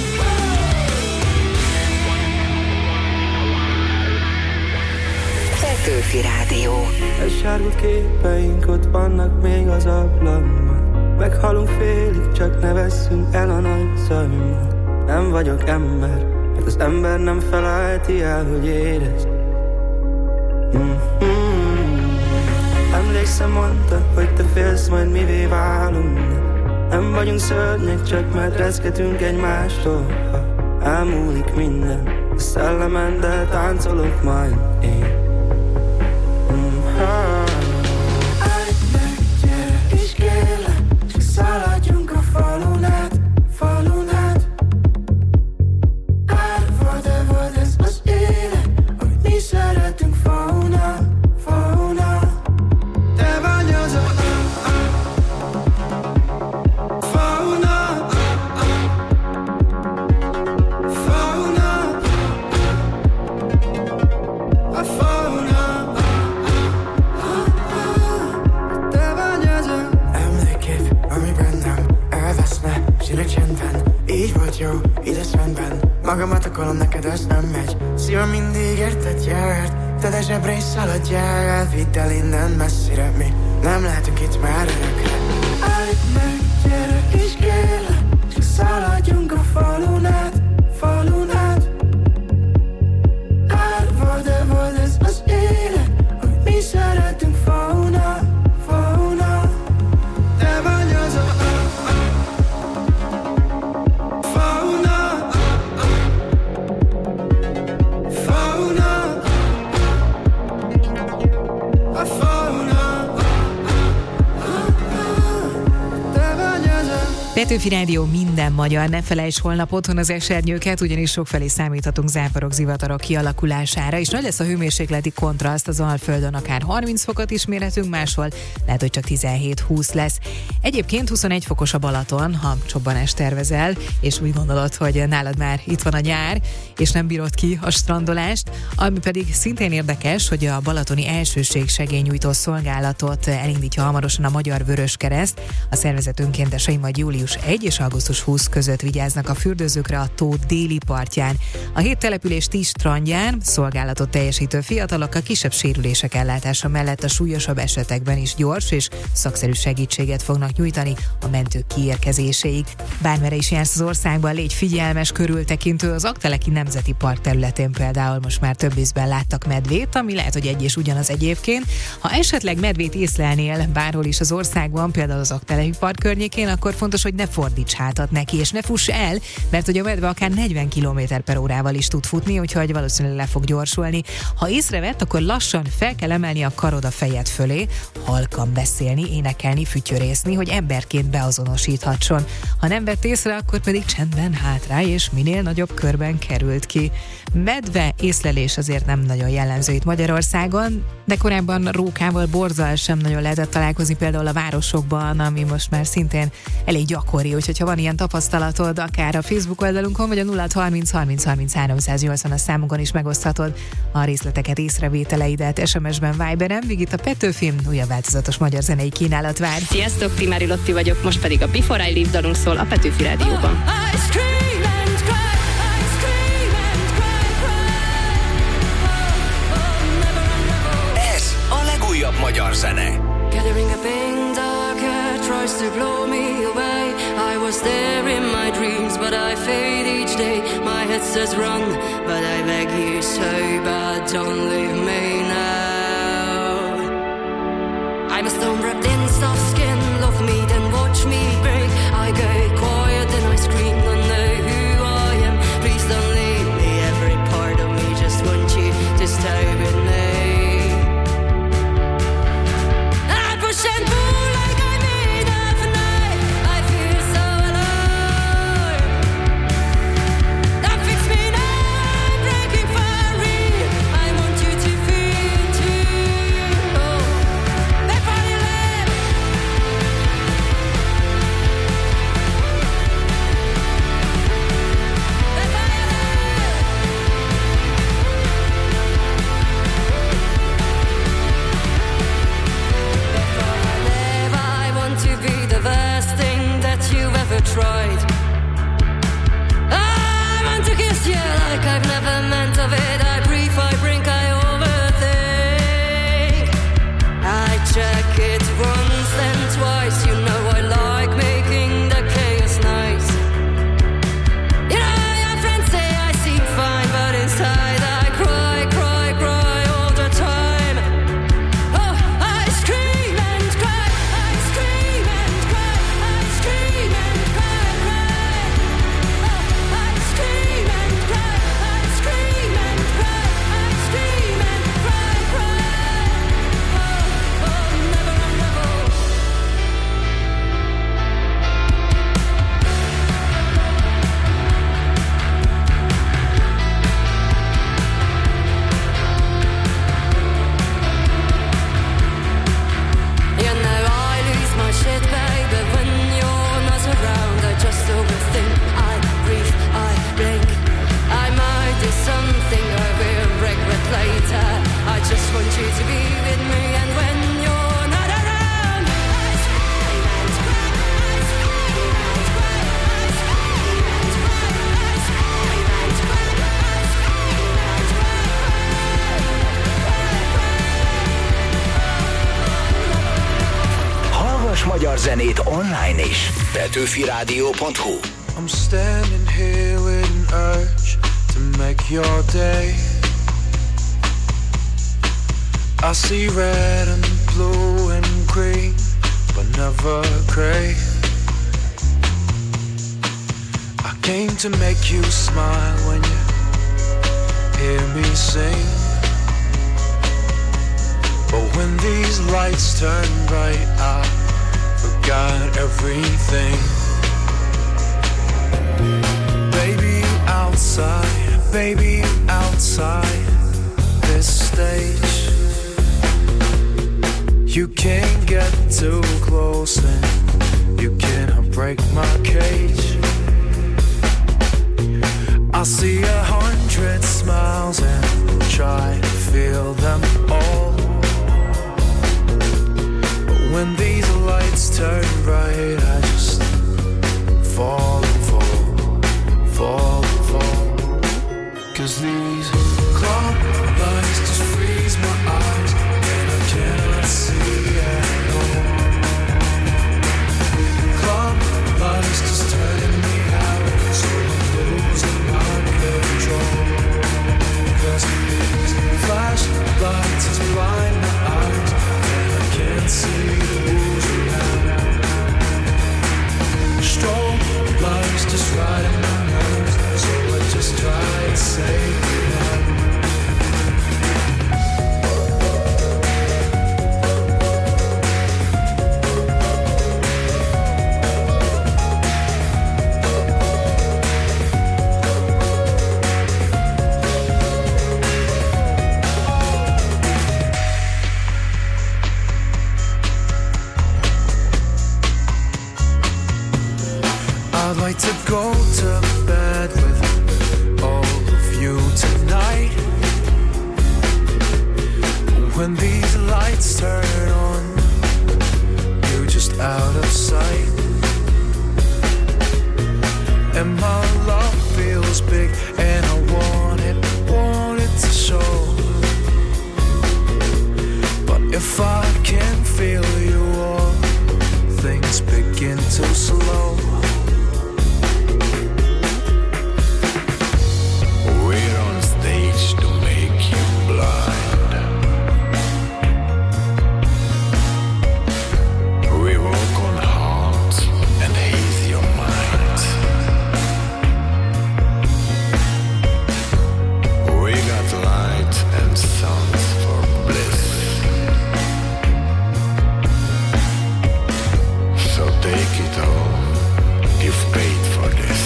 Petőfi Rádió. Elsárgult képeink ott vannak még az ablakban. Meghalunk félig, csak ne vesszünk el a nagy zajban. Nem vagyok ember, mert az ember nem felejti el, hogy érez. Mm-hmm. Emlékszem, mondta, hogy te félsz, majd mivé válunk. Nem vagyunk szörnyek, csak mert reszketünk egymástól. Ha elmúlik minden, a szellemen, de táncolok majd én. Állj meg, gyere és kérlek, csak szaladjunk a falun át, falun át. Árva, de volt ez az élet, ahogy mi szeretünk fauna, fauna. Te vagy az a fauna, fauna, a fauna. Te vagy az a emlékép, ami bennem elveszne, sírő csendben. Így volt jó, így lesz rendben. Magamat akarom, neked ez nem megy. Szívem mindig érted járt, te de zsebre is szaladjál. Elvidd el innen messzire, mi nem lehetünk itt már örökre. Állj meg, gyere és kérlek, csak szaladjunk a falun át, falun át. Árva, de volt ez az élet, hogy mi szeretünk fauna, fauna. Te vagy az a fauna, fauna, a fauna. Te vagy az a Petőfi Rádió, minden magyar, ne felejts holnap otthon az esernyőket, ugyanis sokfelé számíthatunk záporok, zivatarok kialakulására, és nagy lesz a hőmérsékleti kontraszt, az Alföldön akár harminc fokot is mérhetünk, máshol lehet, hogy csak tizenhét-húsz lesz. Egyébként huszonegy fokos a Balaton, ha csobbanást tervezel, és úgy gondolod, hogy nálad már itt van a nyár, és nem bírod ki a strandolást, ami pedig szintén érdekes, hogy a balatoni elsőség segélynyújtó szolgálatot elindítja hamarosan a Magyar Vöröskereszt. A szervezet önkéntesei majd július július elseje és augusztus huszadika között vigyáznak a fürdőzőkre a tó déli partján. A hét település tíz strandján szolgálatot teljesítő fiatalok a kisebb sérülések ellátása mellett a súlyosabb esetekben is gyors és szakszerű segítséget fognak nyújtani a mentők kiérkezéséig. Bármere is jársz az országban, légy figyelmes, körültekintő. Az Aggteleki Nemzeti Park területén például most már több ízben láttak medvét, ami lehet, hogy egy és ugyanaz egyébként. Ha esetleg medvét észlelnél bárhol is az országban, például az Aggteleki Park környékén, akkor fontos, hogy ne fordíts hátat neki, és ne fuss el, mert hogy a medve akár negyven kilométer per órával is tud futni, úgyhogy valószínűleg le fog gyorsulni. Ha észrevett, akkor lassan fel kell emelni a karod a fejed fölé, halkan beszélni, énekelni, fütyörészni, hogy emberként beazonosíthatson. Ha nem vett észre, akkor pedig csendben hátrálj, és minél nagyobb körben került ki. Medve észlelés azért nem nagyon jellemző itt Magyarországon, de korábban rókával, borzal sem nagyon lehetett találkozni például a városokban, ami most már szintén elég gyakori, úgyhogy ha van ilyen tapasztalatod, akár a Facebook oldalunkon, vagy a nulla harminc harminc harminc háromszáznyolcvan a számunkon is megoszthatod a részleteket, észrevételeidet es em es-ben, Viberen, míg itt a Petőfi újabb változatos magyar zenei kínálat vár. Sziasztok, Primári Lotti vagyok, most pedig a Before I Leave dalunk szól a Petőfi Rádióban. Ez a legújabb magyar zene. Gathering a pain darker tries to blow me away. I was there in my dreams, but I fade each day. My head says run, but I beg you so bad, don't leave me now. I'm a stone wrapped in soft skin. Love me, then watch me break. I go quiet, then I scream. Don't know who I am. Please don't leave me. Every part of me just wants you to stay with me. I push and pull like I'm made of night. I feel so alive. That fix me now. I'm breaking for real. I want you to feel too. Oh, before you leave. Tried. I want to kiss you like I've never meant of it. I breathe, I drink, I overthink. I check it once, then twice. You know I like making the chaos nice. You know your friends say I seem fine, but inside I cry, cry, cry all the time. Oh, I scream and cry, I scream and cry, I scream and magyar zenét online is. petőfi rádió pont hu. I'm standing here with an urge to make your day. I see red and blue and green, but never gray. I came to make you smile when you hear me sing. But when these lights turn bright, I forgot everything. Baby, outside, baby, outside this stage, you can't get too close and you can't break my cage. I see a hundred smiles and try to feel them all. But when these lights turn bright, I just I'd like to go to bed with all of you tonight. When these lights turn on, you're just out of sight. And my love feels big, and I want it, want it to show. But if I can feel you all, things begin to slow. We're on stage to make you blind. We walk on heart and haze your mind. We got light and sounds for bliss. So take it all, you've paid for this.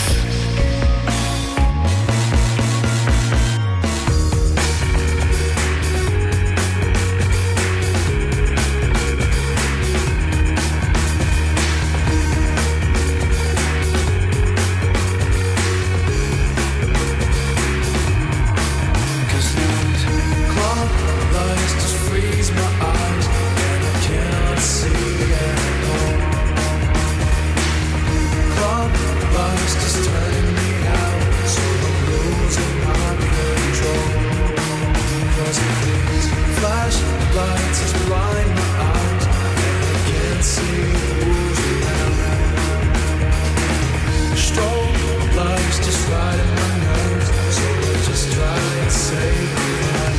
Cause these club lights just freeze my eyes, and I cannot see anymore. Club lights just turning me out, so I'm losing my control. Cause these flashlights just blind my eyes, and I can't see who's around. Strobe lights just riding my nerves, so I just try and say goodnight.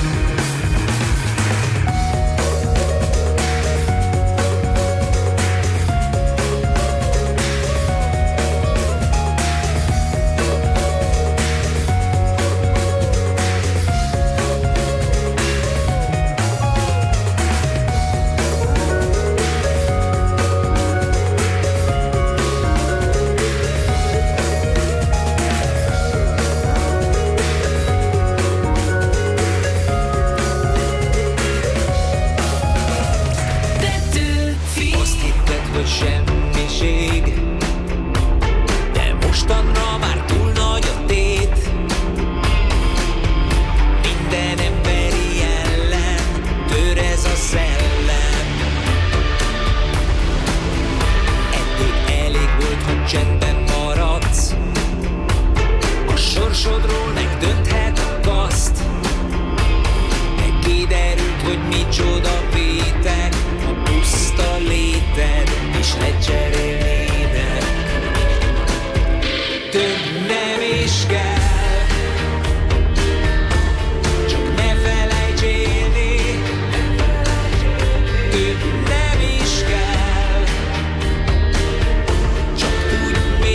Azt hitted, hogy semmiség, de mostanra már túl nagy a tét. Minden emberi ellen tör ez a szellem. Eddig elég volt, hogy csendben maradsz. A sorsodról megdönthetsz. De kiderült, hogy micsoda Péter, a puszta léted is lecserélnének. Több nem is kell, csak ne felejts élni. Több nem is kell, csak tudj,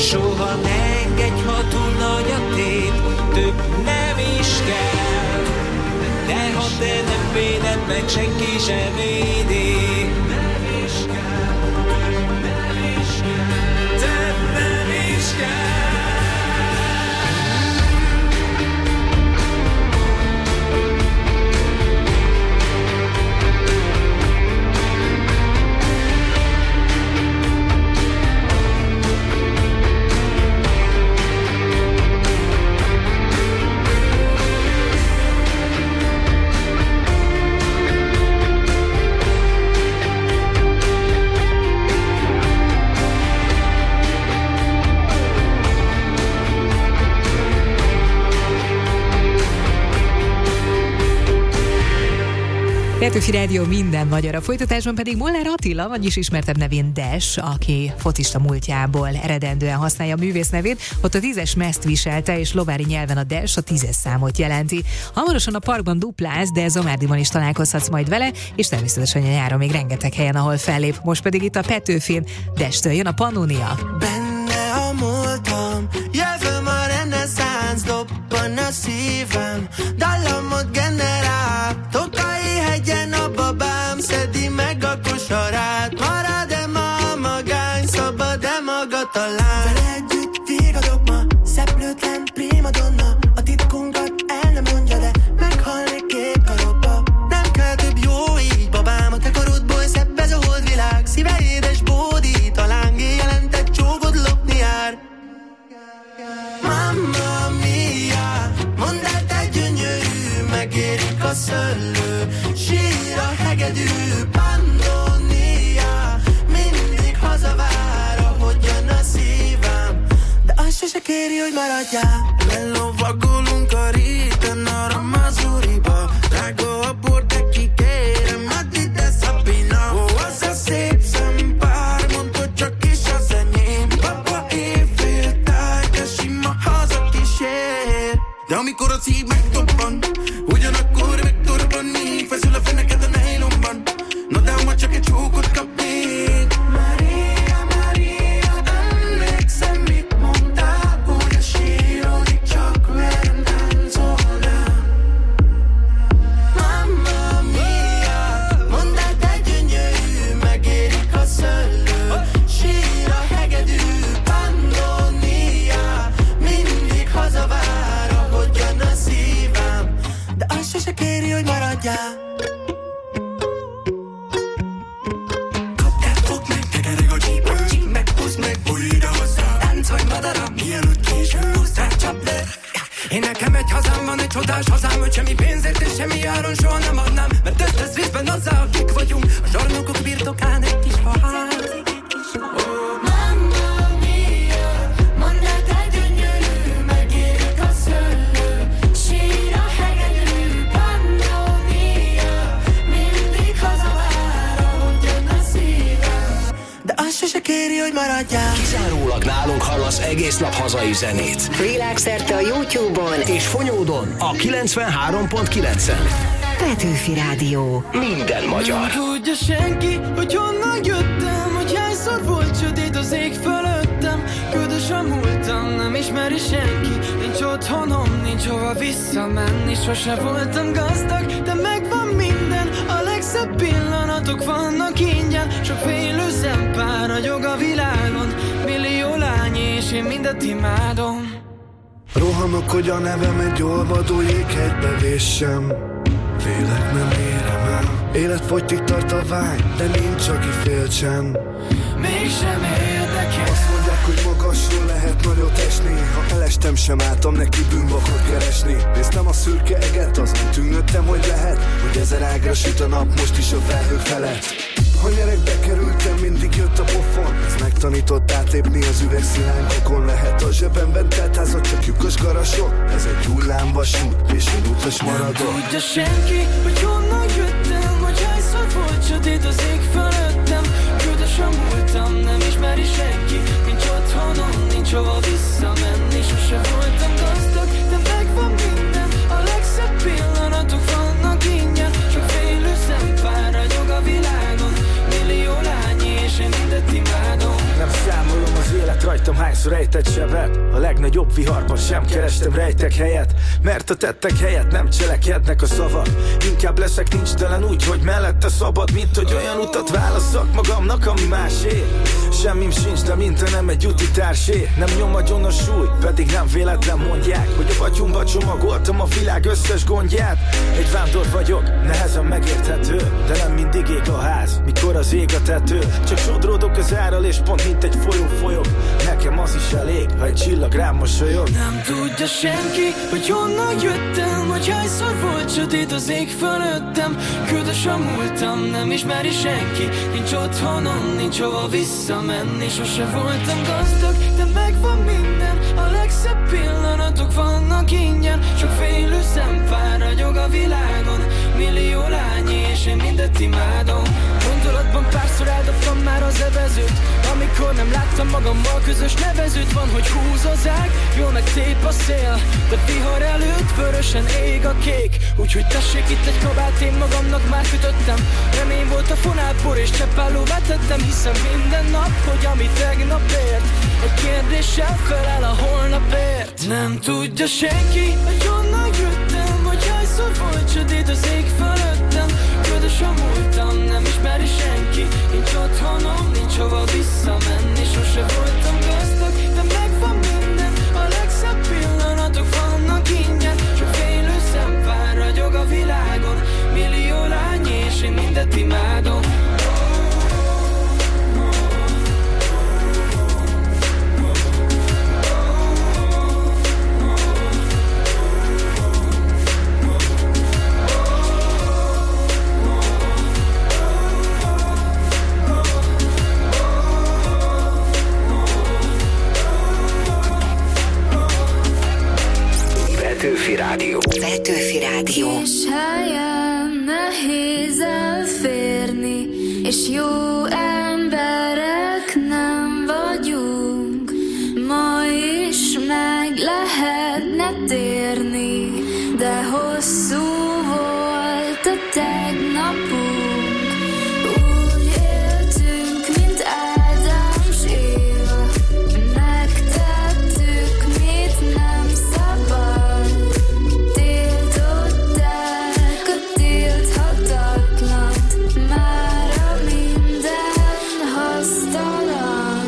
Soha ne engedj, ha túl nagy a tét, több nem is kell. De ha te nem véded meg, senki sem védi. Nem is kell, nem is kell, több nem is kell. Petőfi Rádió minden magyar, a folytatásban pedig Moller Attila, vagyis ismertebb nevén Dash, aki focista múltjából eredendően használja a művész nevét, ott a tízes mezt viselte, és lovári nyelven a Dash a tízes számot jelenti. Hamarosan a parkban dupláz, de Zomárdiban is találkozhatsz majd vele, és természetesen a nyáron még rengeteg helyen, ahol fellép. Most pedig itt a Petőfin Dash-től jön a Pannonia. Benne a múltam, jövőm a reneszánsz, dobban a szívem, dallamot generál, Tokai hegyen a babám szedi meg a kosarát, marad-e ma a magány, szabad-e maga talán? Vele együtt vigadok ma, szeplőtlen primadonna, a titkunkat el nem mondja, de meghalnék kék kalapba. Nem kell több jó így, babám, a te korodból szebb ez a holdvilág, szíve édes bódít, a lángé jelentett csókod lopni jár. Mamma mia, mondd el te gyönyörű, megérik a szöllő, sír a hegedű, Pannonia, mindig hazavár, ahogyan a szívem, de azt se kéri, hogy maradjál. Lelovagolunk a réten, arra Mazuriba, drága a bor, de kikérem, add ide Szabina. Ó, az a szép szempár, mondd, hogy csak is az enyém, baba éjféltáj, de sima hazakísér. De amikor a szív megdobban, ugyanakkor megtorban, még feszül a feneked a nejlomban, na de ma csak egy csókot kapnék. Maria, Maria, emlékszem, mit mondtál, hogy a sírodik csak velem táncolnál. Mamma mia, mondd el te gyönyörű, megérik a szöllő, sír a hegedű, Pannonia, mindig hazavár, ahogyan a szívem, de azt se se kéri, hogy maradjál. Kaptál, fogd meg, tekereg a csípő, csíp meg, húzd meg, bújj ide hozzá, tánc vagy madara, mielőtt késő, húzd rá, csapd le. Én nekem egy hazám van, egy csodás hazám, hogy semmi pénzért és semmi áron soha nem adnám, mert ez lesz részben azzá, akik vagyunk, a zsarnokok birtokán egy kis faház. Mamma mia, mondd el te gyönyörű, megérik a szöllő, sír a hegedű, Pannonia, mindig hazavár, ahogyan a szívem, de azt se se kéri, hogy maradjál. Kizárólag nálunk hallasz egész nap hazai zenét. Világszerte a YouTube-on És Fonyódon a kilencvenhárom pont kilencen. Petőfi Rádió. Minden magyar. Nem tudja senki, hogy honnan jöttem, hogy hányszor volt sötét az ég fölöttem. Ködös a múltam, nem ismeri senki, nincs otthonom, nincs hova visszamenni. Sose voltam gazdag, de megvan minden, a legszebb pillanatok vannak ingyen. Sok félő szempár ragyog a világon, millió lány és én mindet imádom. Rohanok, hogy a nevem egy olvadó jéghegybe véssem, félek, nem érem el. Életfogytig tart a vágy, de nincs, aki féltsen. Mégsem érdekel. Azt mondják, hogy magasról lehet nagyot esni, ha elestem, sem álltam neki bűnbakot keresni. Néztem a szürke eget, azon tűnődtem, hogy lehet, hogy ezer ágra süt a nap most is a felhők felett. Ha gyerekbe kerültem, mindig jött a pofon, ez megtanított átlépni az üvegszilánkokon. Lehet a zsebemben teltházat, csak lyukas garasok, ez egy hullámvasút, és én utas maradok. Nem tudja senki, hogy honnan jöttem, hogy hányszor volt sötét az ég fölöttem. Ködös a múltam, nem ismeri senki, nincs otthonom, nincs hova visszamenni. Sose voltam gazdag, de megvan minden, a legszebb pillanatok vannak ingyen. Csak félő szempár ragyog a világon, millió lány és én mindet imádom. Nem számolom az élet rajta láttam hányszor ejtett sebet. A legnagyobb viharban sem kerestem rejtek helyet, mert a tettek helyett nem cselekednek a szavak. Inkább leszek nincstelen úgy, hogy mellette szabad, mint hogy olyan utat válasszak magamnak, ami másé. Semmim sincs, de mint nem egy úti társé. Nem nyom agyon a súly, pedig nem véletlen mondják, hogy a batyumba csomagoltam a világ összes gondját. Egy vándor vagyok, nehezen megérthető, de nem mindig ég a ház, mikor az ég a tető. Csak sodródok az árral, és pont mint egy folyó folyok. Nekem az is elég, ha egy csillag rám mosolyog. Nem tudja senki, hogy honnan jöttem, hogy hányszor volt sötét az ég fölöttem. Ködös a múltam, nem ismeri senki. Nincs otthonom, nincs hova visszamenni. Sose voltam gazdag, de megvan minden. A legszebb pillanatok vannak ingyen. Sok félő szempár ragyog a világon. Millió lány és én mindet imádom. Gondolatban párszor eldobtam már az evezőt, amikor nem láttam magammal közös nevezőt. Van, hogy húz az ág, jól megtép a szél, de vihar előtt vörösen ég a kék. Úgyhogy tessék itt egy kabát, én magamnak már kötöttem. Remény volt a fonálbor és cseppálló vetettem. Hiszem minden nap, hogy ami tegnap ért, egy kérdéssel felel a holnapért. Nem tudja senki, hogy honnan jöttem, hogy hányszor volt sötét az ég fölöttem. Ködös a múltam, nem ismeri senki. Nincs otthonom, nincs hova visszamenni. Sose voltam gazdag, de megvan minden. A legszebb pillanatok vannak ingyen. Sok félő szempár ragyog a világon. Millió lány és én mindet imádom. Petőfi Rádió. Petőfi Rádió. Kis helyen nehéz elférni, és jó emberek nem vagyunk. Ma is meg lehetne térni, de hosszú volt a tegnapunk. Úgy éltünk, mint Ádám s Éva, megtettük, mit nem szabad. Tiltották a tilthatatlant, mára minden hasztalan.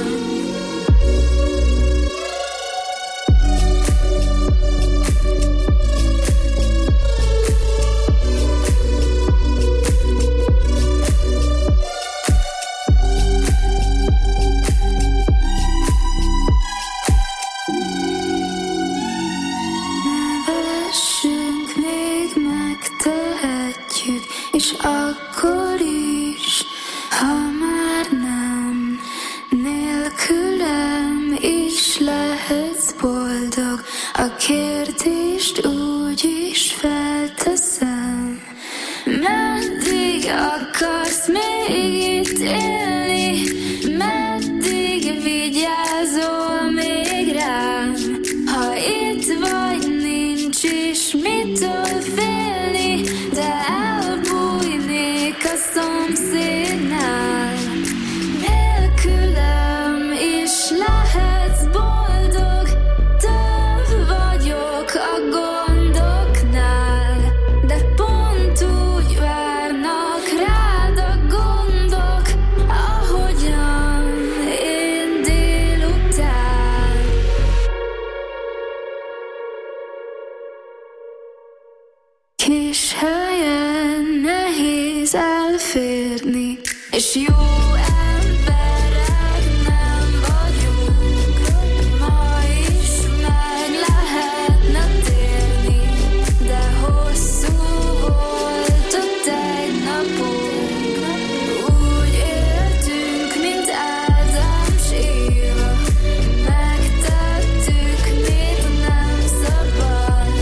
Nevessünk, még megtehetjük, és akkor is, ha már nem, nélkülem is lehetsz boldog. A kérdést úgy is felteszem, meddig akarsz még itt élni, meddig vigyázol még rám. Ha itt vagy, nincs is mitől félni, de elbújnék a szomszédnál. Nélkülem is lehetsz boldog, több vagyok a gondoknál, de pont úgy várnak rád a gondok, ahogyan én délután. Kis helyen nehéz elférni, és jó emberek nem vagyunk. Ma is meg lehetne térni, de hosszú volt a tegnapunk. Úgy éltünk, mint Ádám s Éva, megtettük, mit nem szabad.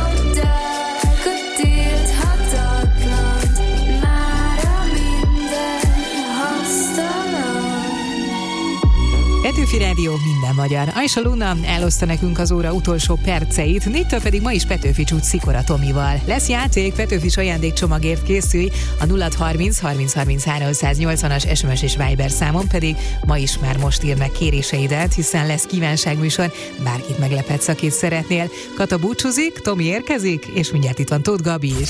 Tiltották a tilthatatlant, mára minden Petőfi Rádió, minden magyar. Ajsa Luna eloszta nekünk az óra utolsó perceit, négytől pedig ma is Petőfi csúcs Szikora Tomival. Lesz játék, Petőfis ajándékcsomagért készülj, a nulla harminc harminc harminc-háromszáznyolcvanas es em es és Viber számon pedig ma is már most ír meg kéréseidet, hiszen lesz kívánságműsor, bárkit meglepetsz, akit szeretnél. Kata búcsúzik, Tomi érkezik, és mindjárt itt van Tóth Gabi is.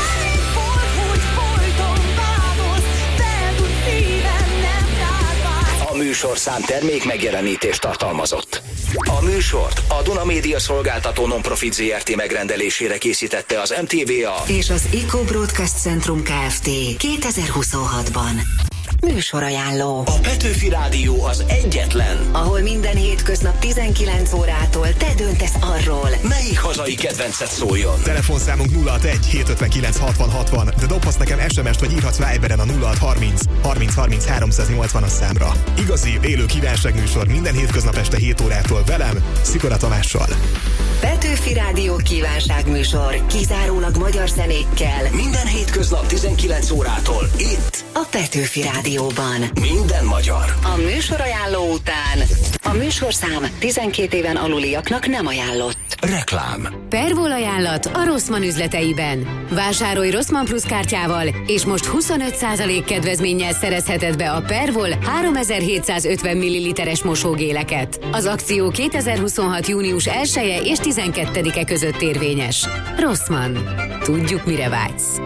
A műsorszám termék megjelenítést tartalmazott. A műsort a Duna Média Szolgáltató Nonprofit zé er té megrendelésére készítette az em té vé á és az Eco Broadcast Centrum Kft. kétezer-huszonhatban. Műsorajánló. A Petőfi Rádió az egyetlen, ahol minden hétköznap tizenkilenc órától te döntesz arról, melyik hazai kedvencet szóljon. Telefonszámunk nulla hatvanegy hétszázötvenkilenc hatvan hatvan, de dobhatsz nekem es em est vagy írhatsz Viberen a nulla hatharminc harminc harminc háromszáznyolcvanas számra. Igazi, élő kívánságműsor minden hétköznap este hét órától velem, Szikora Tamással. Petőfi Rádió kívánságműsor, kizárólag magyar zenékkel. Minden hétköznap tizenkilenc órától itt a Petőfi Rádióban. Minden magyar. A műsorajánló után a műsorszám tizenkét éven aluliaknak nem ajánlott. Reklám. Pervol ajánlat a Rossmann üzleteiben. Vásárolj Rossmann Plus kártyával, és most huszonöt százalék kedvezménnyel szerezheted be a Pervol háromezer-hétszázötven milliliteres mosógéleket. Az akció kétezer-huszonhat június elseje és tizenkettedike között érvényes. Rossmann. Tudjuk, mire vágysz.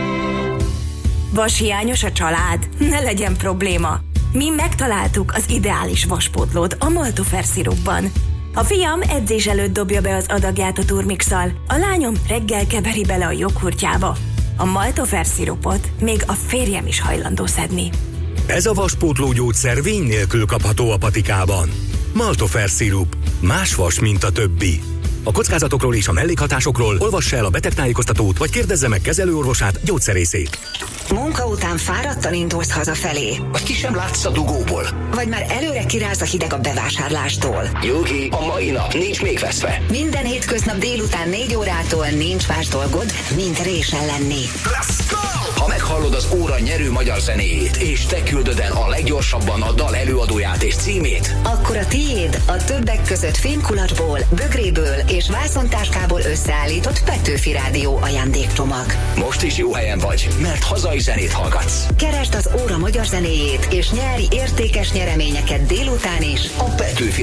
Vashiányos a család? Ne legyen probléma. Mi megtaláltuk az ideális vaspótlót a Maltofer szirupban. A fiam edzés előtt dobja be az adagját a turmixal, a lányom reggel keveri bele a joghurtjába. A Maltofer szirupot még a férjem is hajlandó szedni. Ez a vaspótló gyógyszer vény nélkül kapható a patikában. Maltofer szirup. Más vas, mint a többi. A kockázatokról és a mellékhatásokról olvassa el a betegtájékoztatót, vagy kérdezze meg kezelőorvosát, gyógyszerészét. Munka után fáradtan indulsz hazafelé. Vagy ki sem látsz a dugóból. Vagy már előre kiráz a hideg a bevásárlástól. Nyugi, a mai nap nincs még veszve. Minden hétköznap délután négy órától nincs más dolgod, mint résen lenni. Let's go! Ha meghallod az óra nyerő magyar zenéjét, és te küldöd el a leggyorsabban a dal előadóját és címét, akkor a tiéd a többek között fémkulacsból, bögréből és vásznontáskából összeállított Petőfi Rádió ajándékcsomag. Most is jó helyen vagy, mert hazai zenét hallgatsz. Keresd az óra magyar zenéjét, és nyerj értékes nyereményeket délután is a Petőfi